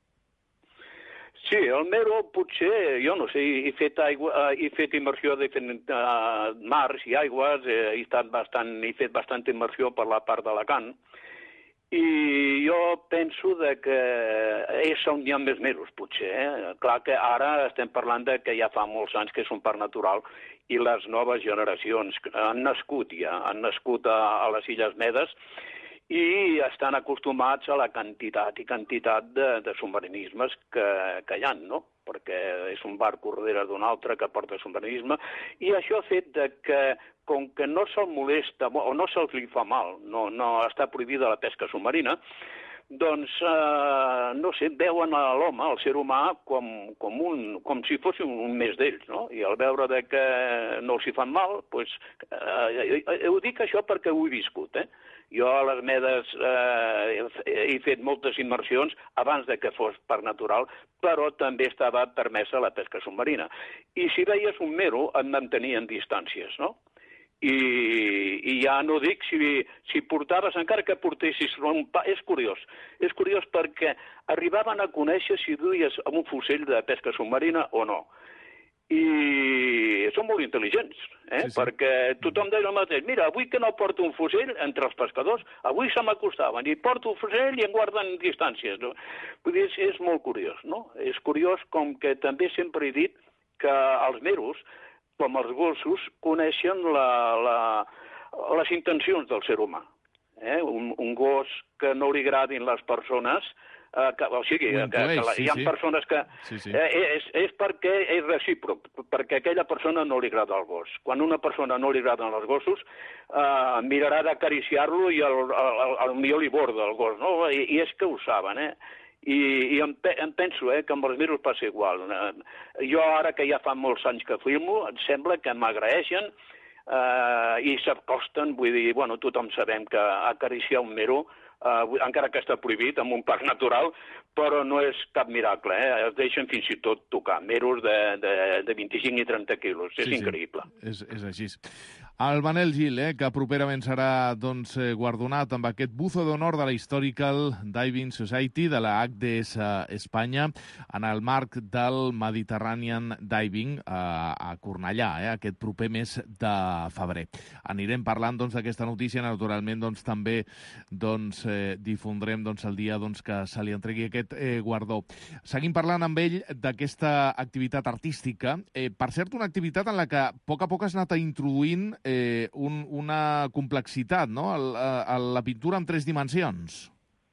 Sí, el Mero potser, jo no sé, he fet, aigua, he fet immersió de uh, mars i aigües, he, estat bastant, he fet bastanta immersió per la part d'Alacant, i jo penso de que és on hi ha més Meros, potser. Eh? Clar que ara estem parlant de que ja fa molts anys que és un parc natural i les noves generacions han nascut ja, han nascut a, a les Illes Medes i estan acostumats a la quantitat i quantitat de, de submarinismes que, que hi ha, no? Perquè és un barc darrere d'un altre que porta submarinisme, i això ha fet de que, com que no se'l molesta, o no se'ls li fa mal, no, no està prohibida la pesca submarina, doncs, eh, no sé, veuen a l'home, al ser humà, com, com, un, com si fos un, un més d'ells, no? I al veure de que no els hi fan mal, doncs, eh, ho dic això perquè ho he viscut, eh? Jo a les Medes eh, he fet moltes immersions abans de que fos parc natural, però també estava permesa la pesca submarina. I si veies un Mero, et mantenien distàncies, no? I, i ja no dic si, si portaves, encara que portessis un pa... És curiós, és curiós perquè arribaven a conèixer si duies un fusell de pesca submarina o no. I són molt intel·ligents, eh? Sí, sí. Perquè tothom deia el mateix. Mira, avui que no porto un fusell, entre els pescadors, avui se m'acostaven i porto un fusell i em guarden distàncies. No? Vull dir, és, és molt curiós, no? És curiós com que també sempre he dit que els Meros, com els gossos, coneixen la, la, les intencions del ser humà. Eh? Un, un gos que no li agradin les persones, eh, que, o sigui, que, que la, sí, hi ha sí. persones que... Sí, sí. Eh, és, és perquè és recíproc, perquè a aquella persona no li agrada el gos. Quan una persona no li agraden els gossos, eh, mirarà d'acariciar-lo i el, el, el, el millor li borda el gos, no? I, i és que ho saben, eh? I, i em, pe em penso eh, que amb els Meros passa igual. Eh, jo ara que ja fa molts anys que filmo, em sembla que m'agraeixen eh, i s'acosten, vull dir, bueno, tothom sabem que acariciar un Mero, eh, encara que està prohibit en un parc natural, però no és cap miracle, eh? Es deixen fins i tot tocar Meros de, de, de vint-i-cinc i trenta quilos, és sí, increïble. Sí. És, és així. El Manel Gil, eh, que properament serà doncs, guardonat amb aquest buzo d'honor de la Historical Diving Society de la H D S Espanya en el marc del Mediterranean Diving a, a Cornellà, eh, aquest proper mes de febrer. Anirem parlant doncs, d'aquesta notícia, naturalment doncs, també doncs, eh, difondrem doncs, el dia doncs, que se li entregui aquest eh, guardó. Seguim parlant amb ell d'aquesta activitat artística. Eh, per cert, una activitat en la que a poc a poc has anat introduint Eh, un, una complexitat, no?, el, el, la pintura en tres dimensions.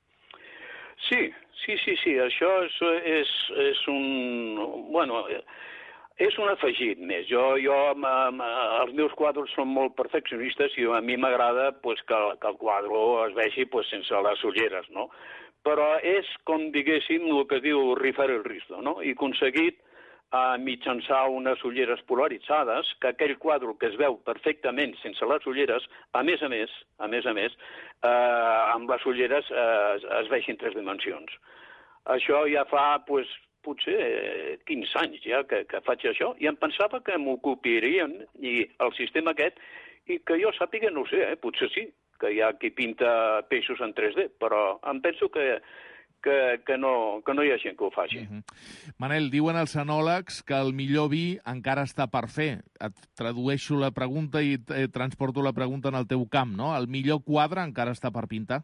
Sí, sí, sí, sí. Això és, és, és un... Bueno, és un afegit més. Jo, jo, els meus quadres són molt perfeccionistes i a mi m'agrada pues, que, que el quadre es vegi pues, sense les ulleres, no? Però és, com diguéssim, el que es diu rifar el risto, no? I aconseguit a mitjançar unes ulleres polaritzades, que aquell quadre que es veu perfectament sense les ulleres, a més a més, a més a més, eh, amb les ulleres eh, es vegi en tres dimensions. Això ja fa, pues, potser quinze anys ja que, que faig això, i em pensava que m'ocuparien i el sistema aquest, i que jo sàpiga, no ho sé, eh, potser sí, que hi ha qui pinta peixos en tres D, però em penso que Que, que, no, que no hi ha gent que ho faci. Uh-huh. Manel, diuen els enòlegs que el millor vi encara està per fer. Et tradueixo la pregunta i eh, transporto la pregunta en el teu camp, no? El millor quadre encara està per pintar?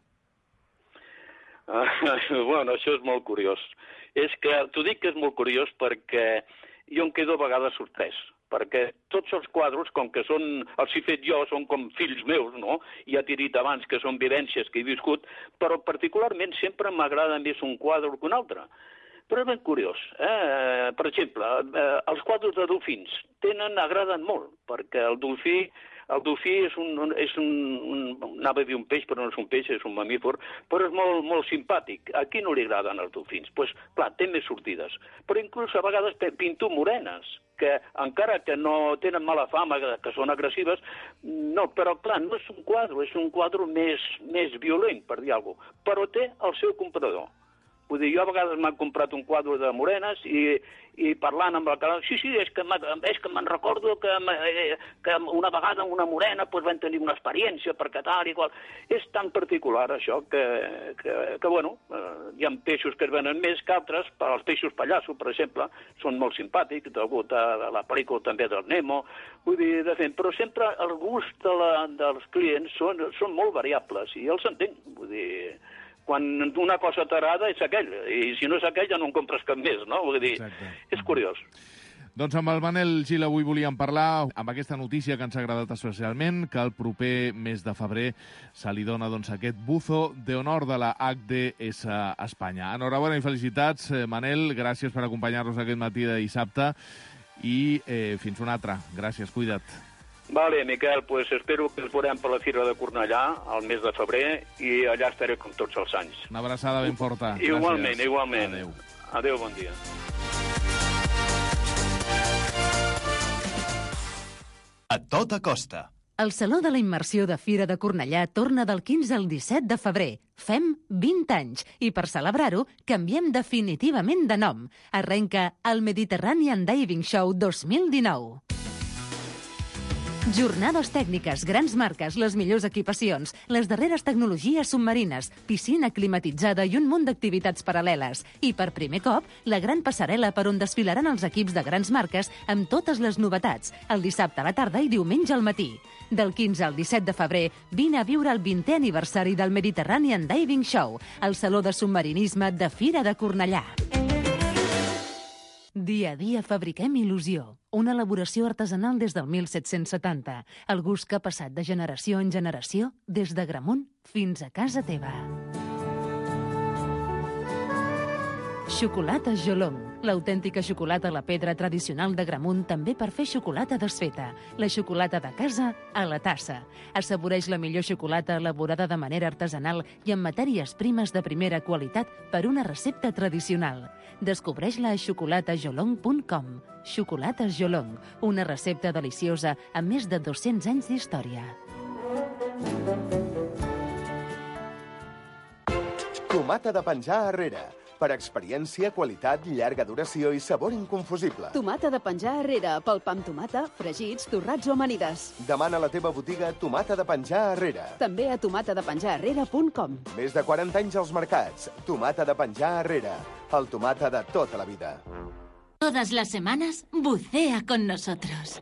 Uh, bueno, això és molt curiós. És que t'ho dic que és molt curiós perquè jo em quedo a vegades sorprès. Perquè tots els quadres, com que són, els he fet jo, són com fills meus, no? Ja t'he dit abans que són vivències que he viscut, però particularment sempre m'agrada més un quadre que un altre. Però és ben curiós. Eh? Per exemple, eh, els quadres de dofins tenen, agraden molt, perquè el dofí, el dofí és un, és un, un, anava a dir un peix, però no és un peix, és un mamífer, però és molt, molt simpàtic. A qui no li agraden els dofins? Doncs, pues, clar, té més sortides. Però inclús a vegades pinto morenes, que encara que no tenen mala fama, que són agressives, no, però clar, no és un quadre, és un quadre més, més violent, per dir alguna cosa, però té el seu comprador. Vull dir, jo a vegades m'han comprat un quadre de morenes i, i parlant amb el canal, sí, sí, és que, és que me'n recordo que, que una vegada una morena pues, van tenir una experiència perquè tal i qual. És tan particular això que, que, que bueno, hi ha peixos que es venen més que altres, per als peixos pallasso, per exemple, són molt simpàtics, degut a la pel·lícula també del Nemo, vull dir, de fet, però sempre el gust de la, dels clients són, són molt variables i els entenc, vull dir... Quan una cosa t'agrada és aquell, i si no és aquell ja no en compres cap més, no? Vull dir, exacte. És curiós. Doncs amb el Manel Gil avui volíem parlar amb aquesta notícia que ens ha agradat especialment, que el proper mes de febrer se li dona doncs, aquest buzo d'honor de la H D S Espanya. Enhorabona i felicitats, Manel, gràcies per acompanyar-nos aquest matí de dissabte i eh, fins una altra. Gràcies, cuida't. Vale, Miquel, pues espero que ens veurem per la Fira de Cornellà al mes de febrer i allà estaré com tots els anys. Una abraçada ben forta. Igualment, gràcies. Igualment. Adéu. Adéu, bon dia. A tota costa. El Saló de la Immersió de Fira de Cornellà torna del quinze al disset de febrer. Fem vint anys i per celebrar-ho canviem definitivament de nom. Arrenca el Mediterranean Diving Show dos mil dinou. Jornades tècniques, grans marques, les millors equipacions, les darreres tecnologies submarines, piscina climatitzada i un munt d'activitats paral·leles. I per primer cop, la gran passarel·la per on desfilaran els equips de grans marques amb totes les novetats, el dissabte a la tarda i diumenge al matí. Del quinze al disset de febrer, vine a viure el vintè aniversari del Mediterranean Diving Show, al Saló de Submarinisme de Fira de Cornellà. Dia a dia fabriquem il·lusió. Una elaboració artesanal des del mil set-cents setanta. El gust que ha passat de generació en generació, des d'Agramunt fins a casa teva. Xocolata Jolong, l'autèntica xocolata a la pedra tradicional d'Agramunt també per fer xocolata desfeta. La xocolata de casa a la tassa. Assaboreix la millor xocolata elaborada de manera artesanal i amb matèries primes de primera qualitat per una recepta tradicional. Descobreix-la a xocolata jolong punt com. Xocolates Jolong, una recepta deliciosa amb més de dos-cents anys d'història. Tomata de penjar arrere. Per experiència, qualitat, llarga duració i sabor inconfusible. Tomata de penjar Herrera, pel pa amb tomata, fregits, torrats o amanides. Demana a la teva botiga Tomata de penjar Herrera. També a tomata de penjar herrera punt com. Més de quaranta anys als mercats. Tomata de penjar Herrera. El tomata de tota la vida. Todas las semanas, bucea con nosotros.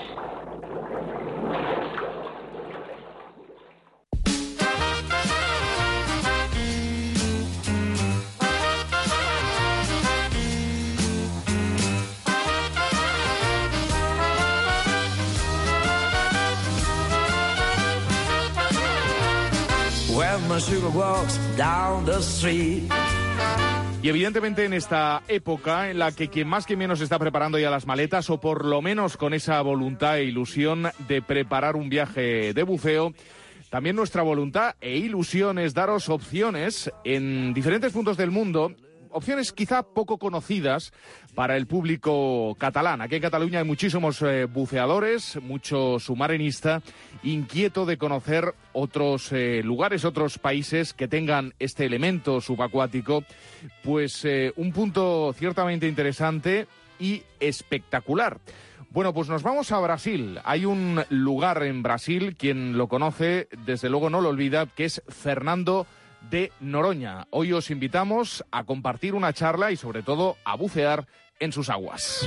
Y evidentemente en esta época en la que quien más que menos está preparando ya las maletas, o por lo menos con esa voluntad e ilusión de preparar un viaje de buceo, también nuestra voluntad e ilusión es daros opciones en diferentes puntos del mundo, opciones quizá poco conocidas para el público catalán. Aquí en Cataluña hay muchísimos eh, buceadores, mucho submarinista, inquieto de conocer otros eh, lugares, otros países que tengan este elemento subacuático. Pues eh, un punto ciertamente interesante y espectacular. Bueno, pues nos vamos a Brasil. Hay un lugar en Brasil, quien lo conoce, desde luego no lo olvida, que es Fernando de Noronha. Hoy os invitamos a compartir una charla y sobre todo a bucear en sus aguas.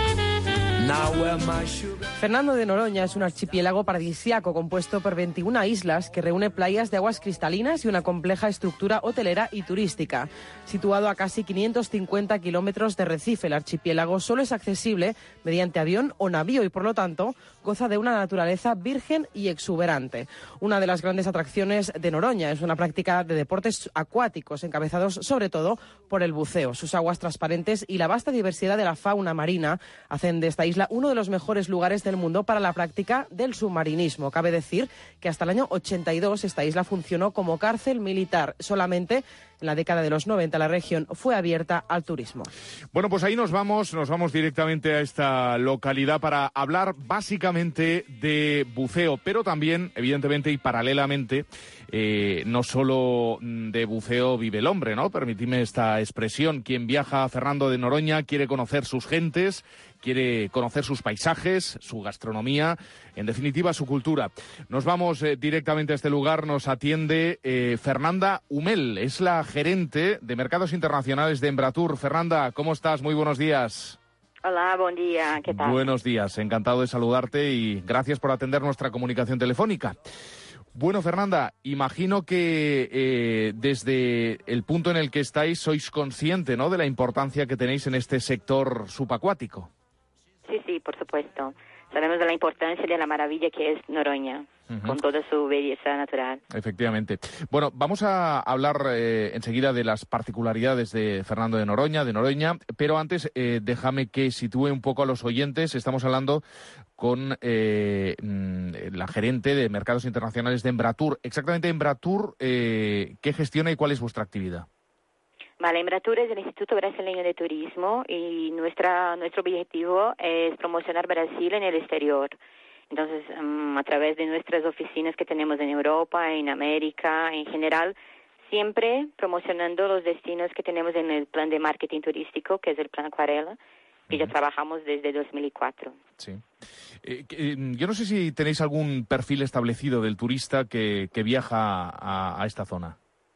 Fernando de Noronha es un archipiélago paradisíaco compuesto por veintiuna islas que reúne playas de aguas cristalinas y una compleja estructura hotelera y turística. Situado a casi quinientos cincuenta kilómetros de Recife, el archipiélago solo es accesible mediante avión o navío y, por lo tanto, goza de una naturaleza virgen y exuberante. Una de las grandes atracciones de Noronha es una práctica de deportes acuáticos encabezados sobre todo por el buceo. Sus aguas transparentes y la vasta diversidad de la fauna marina hacen de esta isla uno de los mejores lugares del mundo para la práctica del submarinismo. Cabe decir que hasta el año ochenta y dos esta isla funcionó como cárcel militar. Solamente en la década de los noventa la región fue abierta al turismo. Bueno, pues ahí nos vamos, nos vamos directamente a esta localidad para hablar básicamente de buceo, pero también, evidentemente y paralelamente, eh, no solo de buceo vive el hombre, ¿no? Permitidme esta expresión. Quien viaja a Fernando de Noronha quiere conocer sus gentes, quiere conocer sus paisajes, su gastronomía, en definitiva su cultura. Nos vamos eh, directamente a este lugar, nos atiende eh, Fernanda Humel, es la gerente de Mercados Internacionales de Embratur. Fernanda, ¿cómo estás? Muy buenos días. Hola, buen día, ¿qué tal? Buenos días, encantado de saludarte y gracias por atender nuestra comunicación telefónica. Bueno, Fernanda, imagino que eh, desde el punto en el que estáis sois consciente, ¿no?, de la importancia que tenéis en este sector subacuático. Sí, sí, por supuesto. Sabemos de la importancia de la maravilla que es Noronha, uh-huh, con toda su belleza natural. Efectivamente. Bueno, vamos a hablar eh, enseguida de las particularidades de Fernando de Noronha, de Noronha, pero antes eh, déjame que sitúe un poco a los oyentes. Estamos hablando con eh, la gerente de Mercados Internacionales de Embratur. Exactamente, Embratur, eh, ¿qué gestiona y cuál es vuestra actividad? Vale, Embratur es el Instituto Brasileño de Turismo y nuestra nuestro objetivo es promocionar Brasil en el exterior. Entonces, um, a través de nuestras oficinas que tenemos en Europa, en América, en general, siempre promocionando los destinos que tenemos en el plan de marketing turístico, que es el Plan Acuarela, que uh-huh, ya trabajamos desde dos mil cuatro. Sí. Eh, eh, yo no sé si tenéis algún perfil establecido del turista que, que viaja a, a esta zona.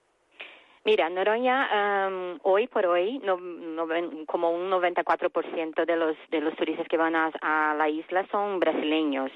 Mira, Noronha um, hoy por hoy, no, no, como un noventa y cuatro por ciento de los de los turistas que van a, a la isla son brasileños.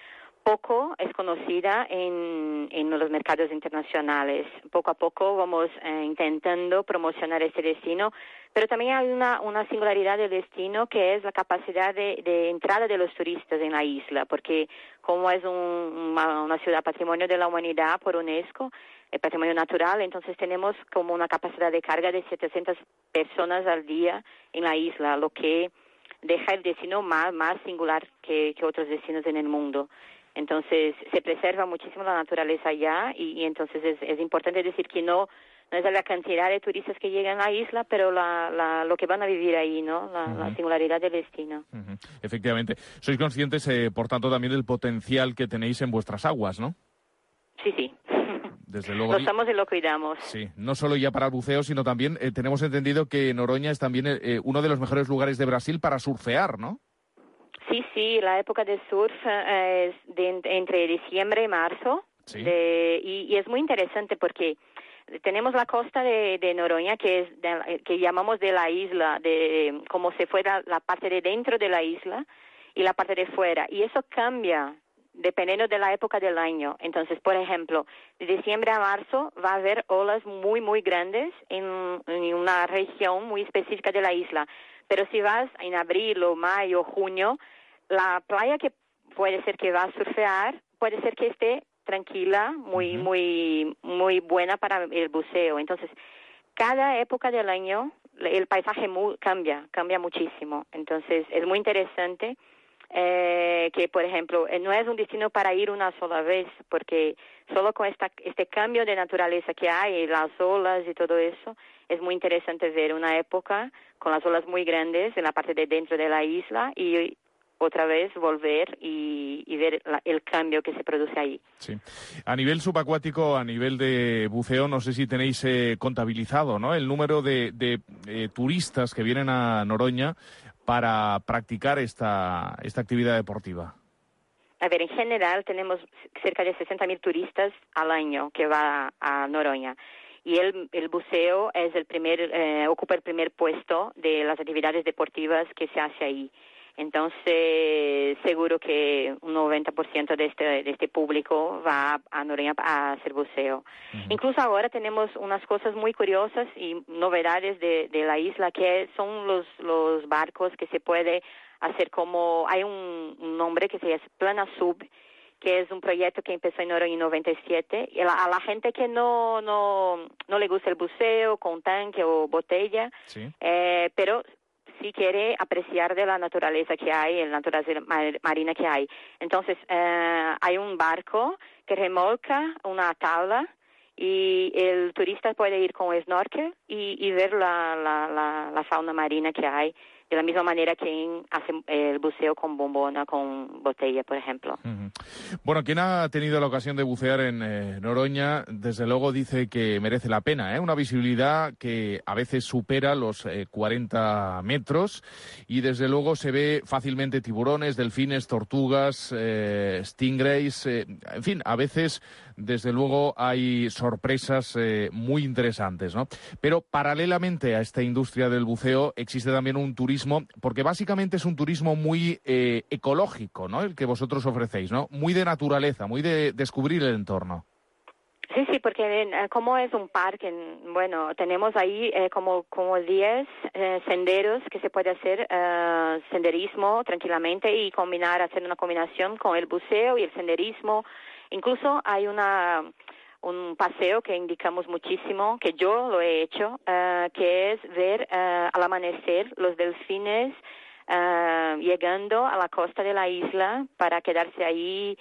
Poco es conocida en, en los mercados internacionales. Poco a poco vamos eh, intentando promocionar este destino, pero también hay una, una singularidad del destino que es la capacidad de, de entrada de los turistas en la isla, porque como es un, una, una ciudad patrimonio de la humanidad por UNESCO, el patrimonio natural, entonces tenemos como una capacidad de carga de setecientas personas al día en la isla, lo que deja el destino más, más singular que, que otros destinos en el mundo. Entonces se preserva muchísimo la naturaleza allá y, y entonces es, es importante decir que no no es la cantidad de turistas que llegan a la isla, pero la, la, lo que van a vivir ahí, ¿no? La, uh-huh, la singularidad del destino. Uh-huh. Efectivamente. Sois conscientes, eh, por tanto, también del potencial que tenéis en vuestras aguas, ¿no? Sí, sí. desde luego. Lo usamos y lo cuidamos. Sí, no solo ya para el buceo, sino también eh, tenemos entendido que Noronha es también eh, uno de los mejores lugares de Brasil para surfear, ¿no? Sí, sí, la época de surf eh, es de, entre diciembre y marzo. Sí. De, y, y es muy interesante porque tenemos la costa de, de Noronha, que es de, que llamamos de la isla, de como si fuera la parte de dentro de la isla y la parte de fuera. Y eso cambia dependiendo de la época del año. Entonces, por ejemplo, de diciembre a marzo va a haber olas muy, muy grandes en, en una región muy específica de la isla. Pero si vas en abril o mayo o junio, la playa que puede ser que va a surfear, puede ser que esté tranquila, muy, uh-huh. muy, muy buena para el buceo. Entonces, cada época del año el paisaje muy, cambia, cambia muchísimo. Entonces, es muy interesante eh, que, por ejemplo, no es un destino para ir una sola vez, porque solo con esta, este cambio de naturaleza que hay, las olas y todo eso, es muy interesante ver una época con las olas muy grandes en la parte de dentro de la isla y otra vez volver y, y ver la, el cambio que se produce ahí. Sí. A nivel subacuático, a nivel de buceo, no sé si tenéis eh, contabilizado, ¿no?, el número de, de eh, turistas que vienen a Noronha para practicar esta, esta actividad deportiva. A ver, en general tenemos cerca de sesenta mil turistas al año que va a Noronha. Y el, el buceo es el primer, eh, ocupa el primer puesto de las actividades deportivas que se hace ahí. Entonces, seguro que un noventa por ciento de este, de este público va a Noronha a hacer buceo. Uh-huh. Incluso ahora tenemos unas cosas muy curiosas y novedades de, de la isla, que son los, los barcos que se puede hacer como... Hay un, un nombre que se llama Plana Sub, que es un proyecto que empezó en Noronha en noventa y siete. Y a la gente que no, no, no le gusta el buceo con tanque o botella, sí. eh, pero... si quiere apreciar de la naturaleza que hay, la naturaleza marina que hay. Entonces, eh, hay un barco que remolca una tabla y el turista puede ir con snorkel y, y ver la, la, la, la fauna marina que hay, de la misma manera que hace el buceo con bombona, con botella, por ejemplo. Uh-huh. Bueno, quien ha tenido la ocasión de bucear en eh, Noronha, desde luego dice que merece la pena, ¿eh? Una visibilidad que a veces supera los eh, cuarenta metros y desde luego se ve fácilmente tiburones, delfines, tortugas, eh, stingrays, eh, en fin, a veces desde luego hay sorpresas eh, muy interesantes, ¿no? Pero paralelamente a esta industria del buceo existe también un turismo, porque básicamente es un turismo muy eh, ecológico, ¿no?, el que vosotros ofrecéis, ¿no? Muy de naturaleza, muy de descubrir el entorno. Sí, sí, porque eh, como es un parque, bueno, tenemos ahí eh, como como diez eh, senderos que se puede hacer eh, senderismo tranquilamente y combinar, hacer una combinación con el buceo y el senderismo. Incluso hay una un paseo que indicamos muchísimo, que yo lo he hecho, uh, que es ver uh, al amanecer los delfines uh, llegando a la costa de la isla para quedarse ahí,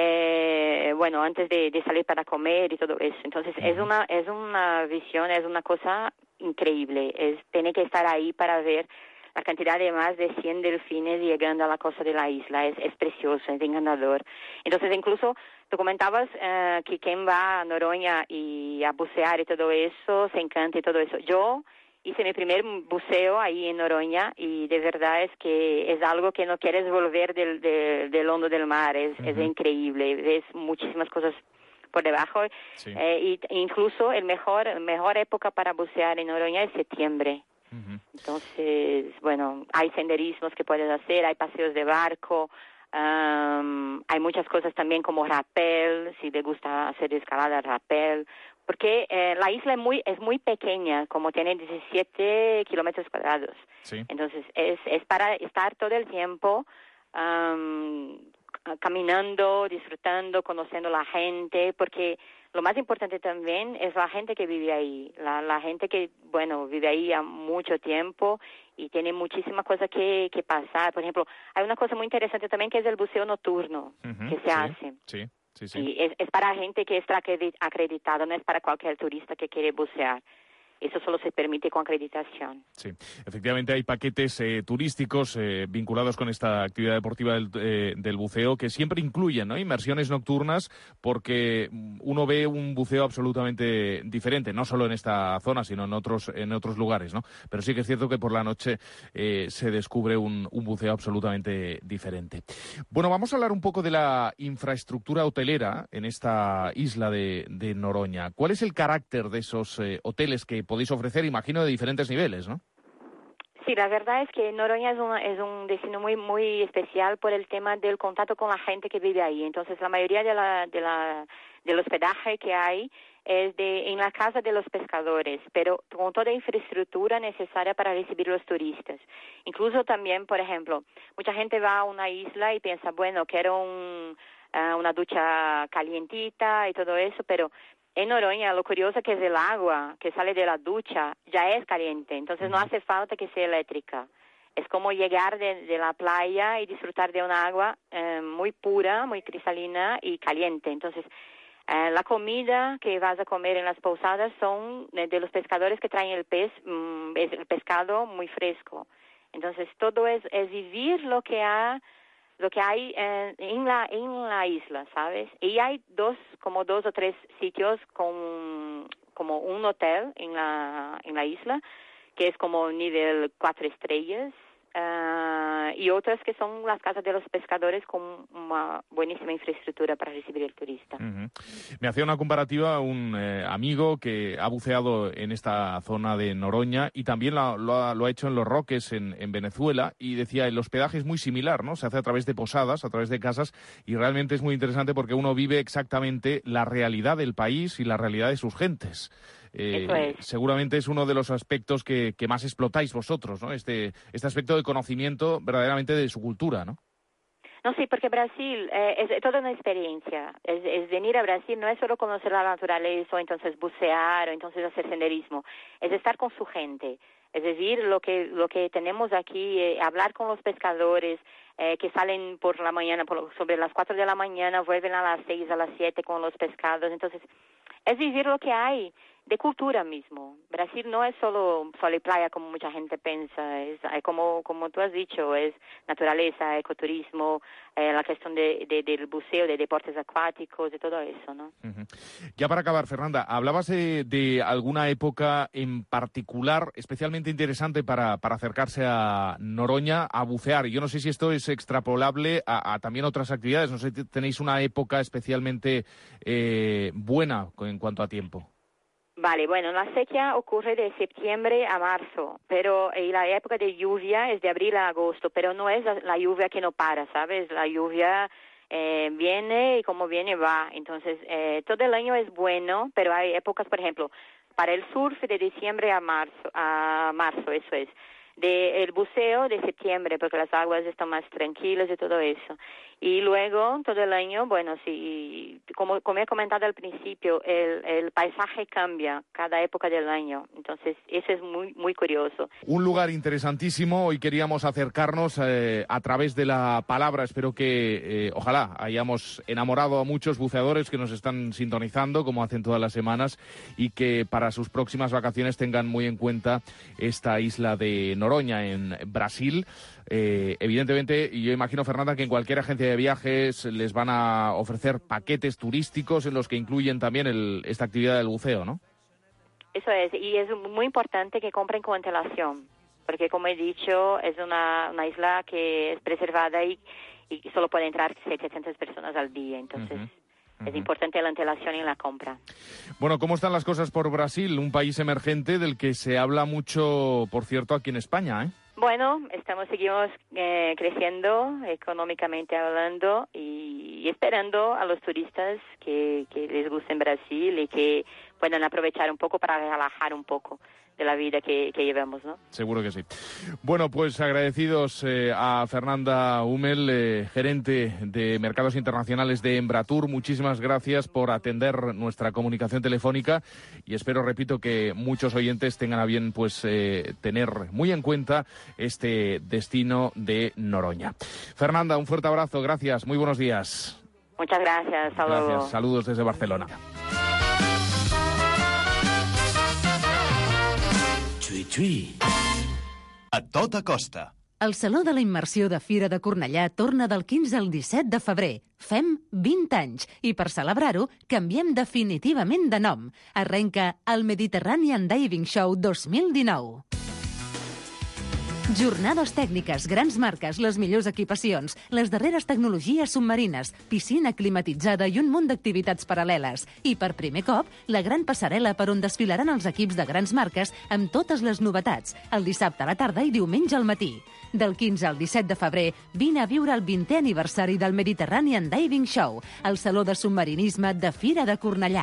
eh, bueno, antes de, de salir para comer y todo eso. Entonces uh-huh. es una es una visión, es una cosa increíble. Es tiene que estar ahí para ver la cantidad de más de cien delfines llegando a la costa de la isla. Es, es precioso, es encantador. Entonces, incluso, tú comentabas uh, que quien va a Noronha y a bucear y todo eso, se encanta y todo eso. Yo hice mi primer buceo ahí en Noronha y de verdad es que es algo que no quieres volver del, del, del hondo del mar. Es, uh-huh. es increíble. Ves muchísimas cosas por debajo. Sí. Eh, y incluso el mejor, la mejor época para bucear en Noronha es septiembre. Uh-huh. Entonces, bueno, hay senderismos que puedes hacer, hay paseos de barco, um, hay muchas cosas también como rappel, si te gusta hacer escalada, rappel, porque eh, la isla es muy es muy pequeña, como tiene diecisiete kilómetros cuadrados. Sí. Entonces, es, es para estar todo el tiempo um, caminando, disfrutando, conociendo la gente, porque lo más importante también es la gente que vive ahí, la, la gente que, bueno, vive ahí a mucho tiempo y tiene muchísimas cosas que, que pasar. Por ejemplo, hay una cosa muy interesante también que es el buceo nocturno uh-huh, que se sí, hace. Sí, sí, sí. Y es, es para gente que está acreditada, no es para cualquier turista que quiere bucear. Eso solo se permite con acreditación. Sí, efectivamente hay paquetes eh, turísticos eh, vinculados con esta actividad deportiva del, eh, del buceo que siempre incluyen, ¿no?, inmersiones nocturnas, porque uno ve un buceo absolutamente diferente, no solo en esta zona, sino en otros en otros lugares, ¿no? Pero sí que es cierto que por la noche eh, se descubre un, un buceo absolutamente diferente. Bueno, vamos a hablar un poco de la infraestructura hotelera en esta isla de, de Noroña. ¿Cuál es el carácter de esos eh, hoteles que podéis ofrecer, imagino, de diferentes niveles, ¿no? Sí, la verdad es que Noroña es un, es un destino muy muy especial por el tema del contacto con la gente que vive ahí. Entonces, la mayoría de la, de la, del hospedaje que hay es de en la casa de los pescadores, pero con toda la infraestructura necesaria para recibir los turistas. Incluso también, por ejemplo, mucha gente va a una isla y piensa, bueno, quiero un, uh, una ducha calientita y todo eso, pero en Noroña, lo curioso que es el agua que sale de la ducha ya es caliente, entonces no hace falta que sea eléctrica. Es como llegar de, de la playa y disfrutar de una agua eh, muy pura, muy cristalina y caliente. Entonces, eh, la comida que vas a comer en las posadas son de, de los pescadores que traen el pez, mm, es el pescado muy fresco. Entonces, todo es, es vivir lo que ha... lo que hay eh, en la en la isla, ¿sabes? Y hay dos, como dos o tres sitios con como un hotel en la en la isla, que es como nivel cuatro estrellas, uh, y otras que son las casas de los pescadores con una buenísima infraestructura para recibir el turista. Uh-huh. Me hacía una comparativa un eh, amigo que ha buceado en esta zona de Noroña y también lo, lo, ha, lo ha hecho en Los Roques, en, en Venezuela, y decía, el hospedaje es muy similar, ¿no? Se hace a través de posadas, a través de casas, y realmente es muy interesante porque uno vive exactamente la realidad del país y la realidad de sus gentes. Eh, Eso es. Seguramente es uno de los aspectos que, que más explotáis vosotros, ¿no? Este, este aspecto de conocimiento verdaderamente de su cultura, ¿no? No, sí, porque Brasil eh, es toda una experiencia. Es, es venir a Brasil no es solo conocer la naturaleza o entonces bucear o entonces hacer senderismo. Es estar con su gente. Es decir, lo que lo que tenemos aquí, eh, hablar con los pescadores eh, que salen por la mañana, por, sobre las cuatro de la mañana, vuelven a las seis, a las siete con los pescados. Entonces, es vivir lo que hay de cultura mismo. Brasil no es solo sol y playa como mucha gente piensa, es, es como como tú has dicho, es naturaleza, ecoturismo, eh, la cuestión de, de, del buceo, de deportes acuáticos, de todo eso, ¿no? Uh-huh. Ya para acabar, Fernanda, hablabas de, de alguna época en particular especialmente interesante para, para acercarse a Noroña a bucear. Yo no sé si esto es extrapolable a, a también otras actividades, no sé si tenéis una época especialmente eh, buena en cuanto a tiempo. Vale, bueno, la sequía ocurre de septiembre a marzo, pero y la época de lluvia es de abril a agosto, pero no es la, la lluvia que no para, ¿sabes? La lluvia eh, viene y como viene va. Entonces, eh, todo el año es bueno, pero hay épocas, por ejemplo, para el surf de diciembre a marzo, a marzo, eso es. De el buceo de septiembre, porque las aguas están más tranquilas y todo eso. Y luego, todo el año, bueno, sí, como, como he comentado al principio, el, el paisaje cambia cada época del año. Entonces, eso es muy muy curioso. Un lugar interesantísimo. Hoy queríamos acercarnos eh, a través de la palabra. Espero que, eh, ojalá, hayamos enamorado a muchos buceadores que nos están sintonizando, como hacen todas las semanas, y que para sus próximas vacaciones tengan muy en cuenta esta isla de Noroña, en Brasil. Eh, evidentemente, yo imagino, Fernanda, que en cualquier agencia de viajes les van a ofrecer paquetes turísticos en los que incluyen también el, esta actividad del buceo, ¿no? Eso es, y es muy importante que compren con antelación, porque como he dicho, es una, una isla que es preservada y, y solo puede entrar setecientas personas al día, entonces... Uh-huh. Es importante la antelación en la compra. Bueno, ¿cómo están las cosas por Brasil? Un país emergente del que se habla mucho, por cierto, aquí en España, ¿eh? Bueno, estamos seguimos eh, creciendo económicamente hablando y, y esperando a los turistas que, que les guste en Brasil y que puedan aprovechar un poco para relajar un poco de la vida que, que llevamos, ¿no? Seguro que sí. Bueno, pues agradecidos eh, a Fernanda Hummel, eh, gerente de Mercados Internacionales de Embratur. Muchísimas gracias por atender nuestra comunicación telefónica y espero, repito, que muchos oyentes tengan a bien pues eh, tener muy en cuenta este destino de Noroña. Fernanda, un fuerte abrazo, gracias, muy buenos días. Muchas gracias, hasta luego. Gracias, saludos desde Barcelona. xui-xui. A tota costa. El Saló de la Immersió de Fira de Cornellà torna del quinze al disset de febrer. Fem vint anys i per celebrar-ho canviem definitivament de nom. Arrenca el Mediterranean Diving Show dos mil dinou. Jornades tècniques, grans marques, les millors equipacions, les darreres tecnologies submarines, piscina climatitzada i un munt d'activitats paral·leles. I per primer cop, la gran passarel·la per on desfilaran els equips de grans marques amb totes les novetats, el dissabte a la tarda i diumenge al matí. Del quinze al disset de febrer, vine a viure el vintè aniversari del Mediterranean Diving Show, al Saló de Submarinisme de Fira de Cornellà.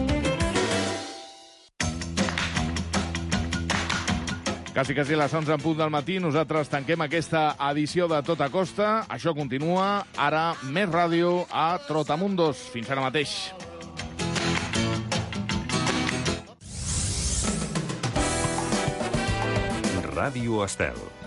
Quasi, quasi les onze en punt del matí, nosaltres tanquem aquesta edició de Tota Costa. Això continua, ara més ràdio a Trotamundos. Fins ara mateix. Ràdio Estel.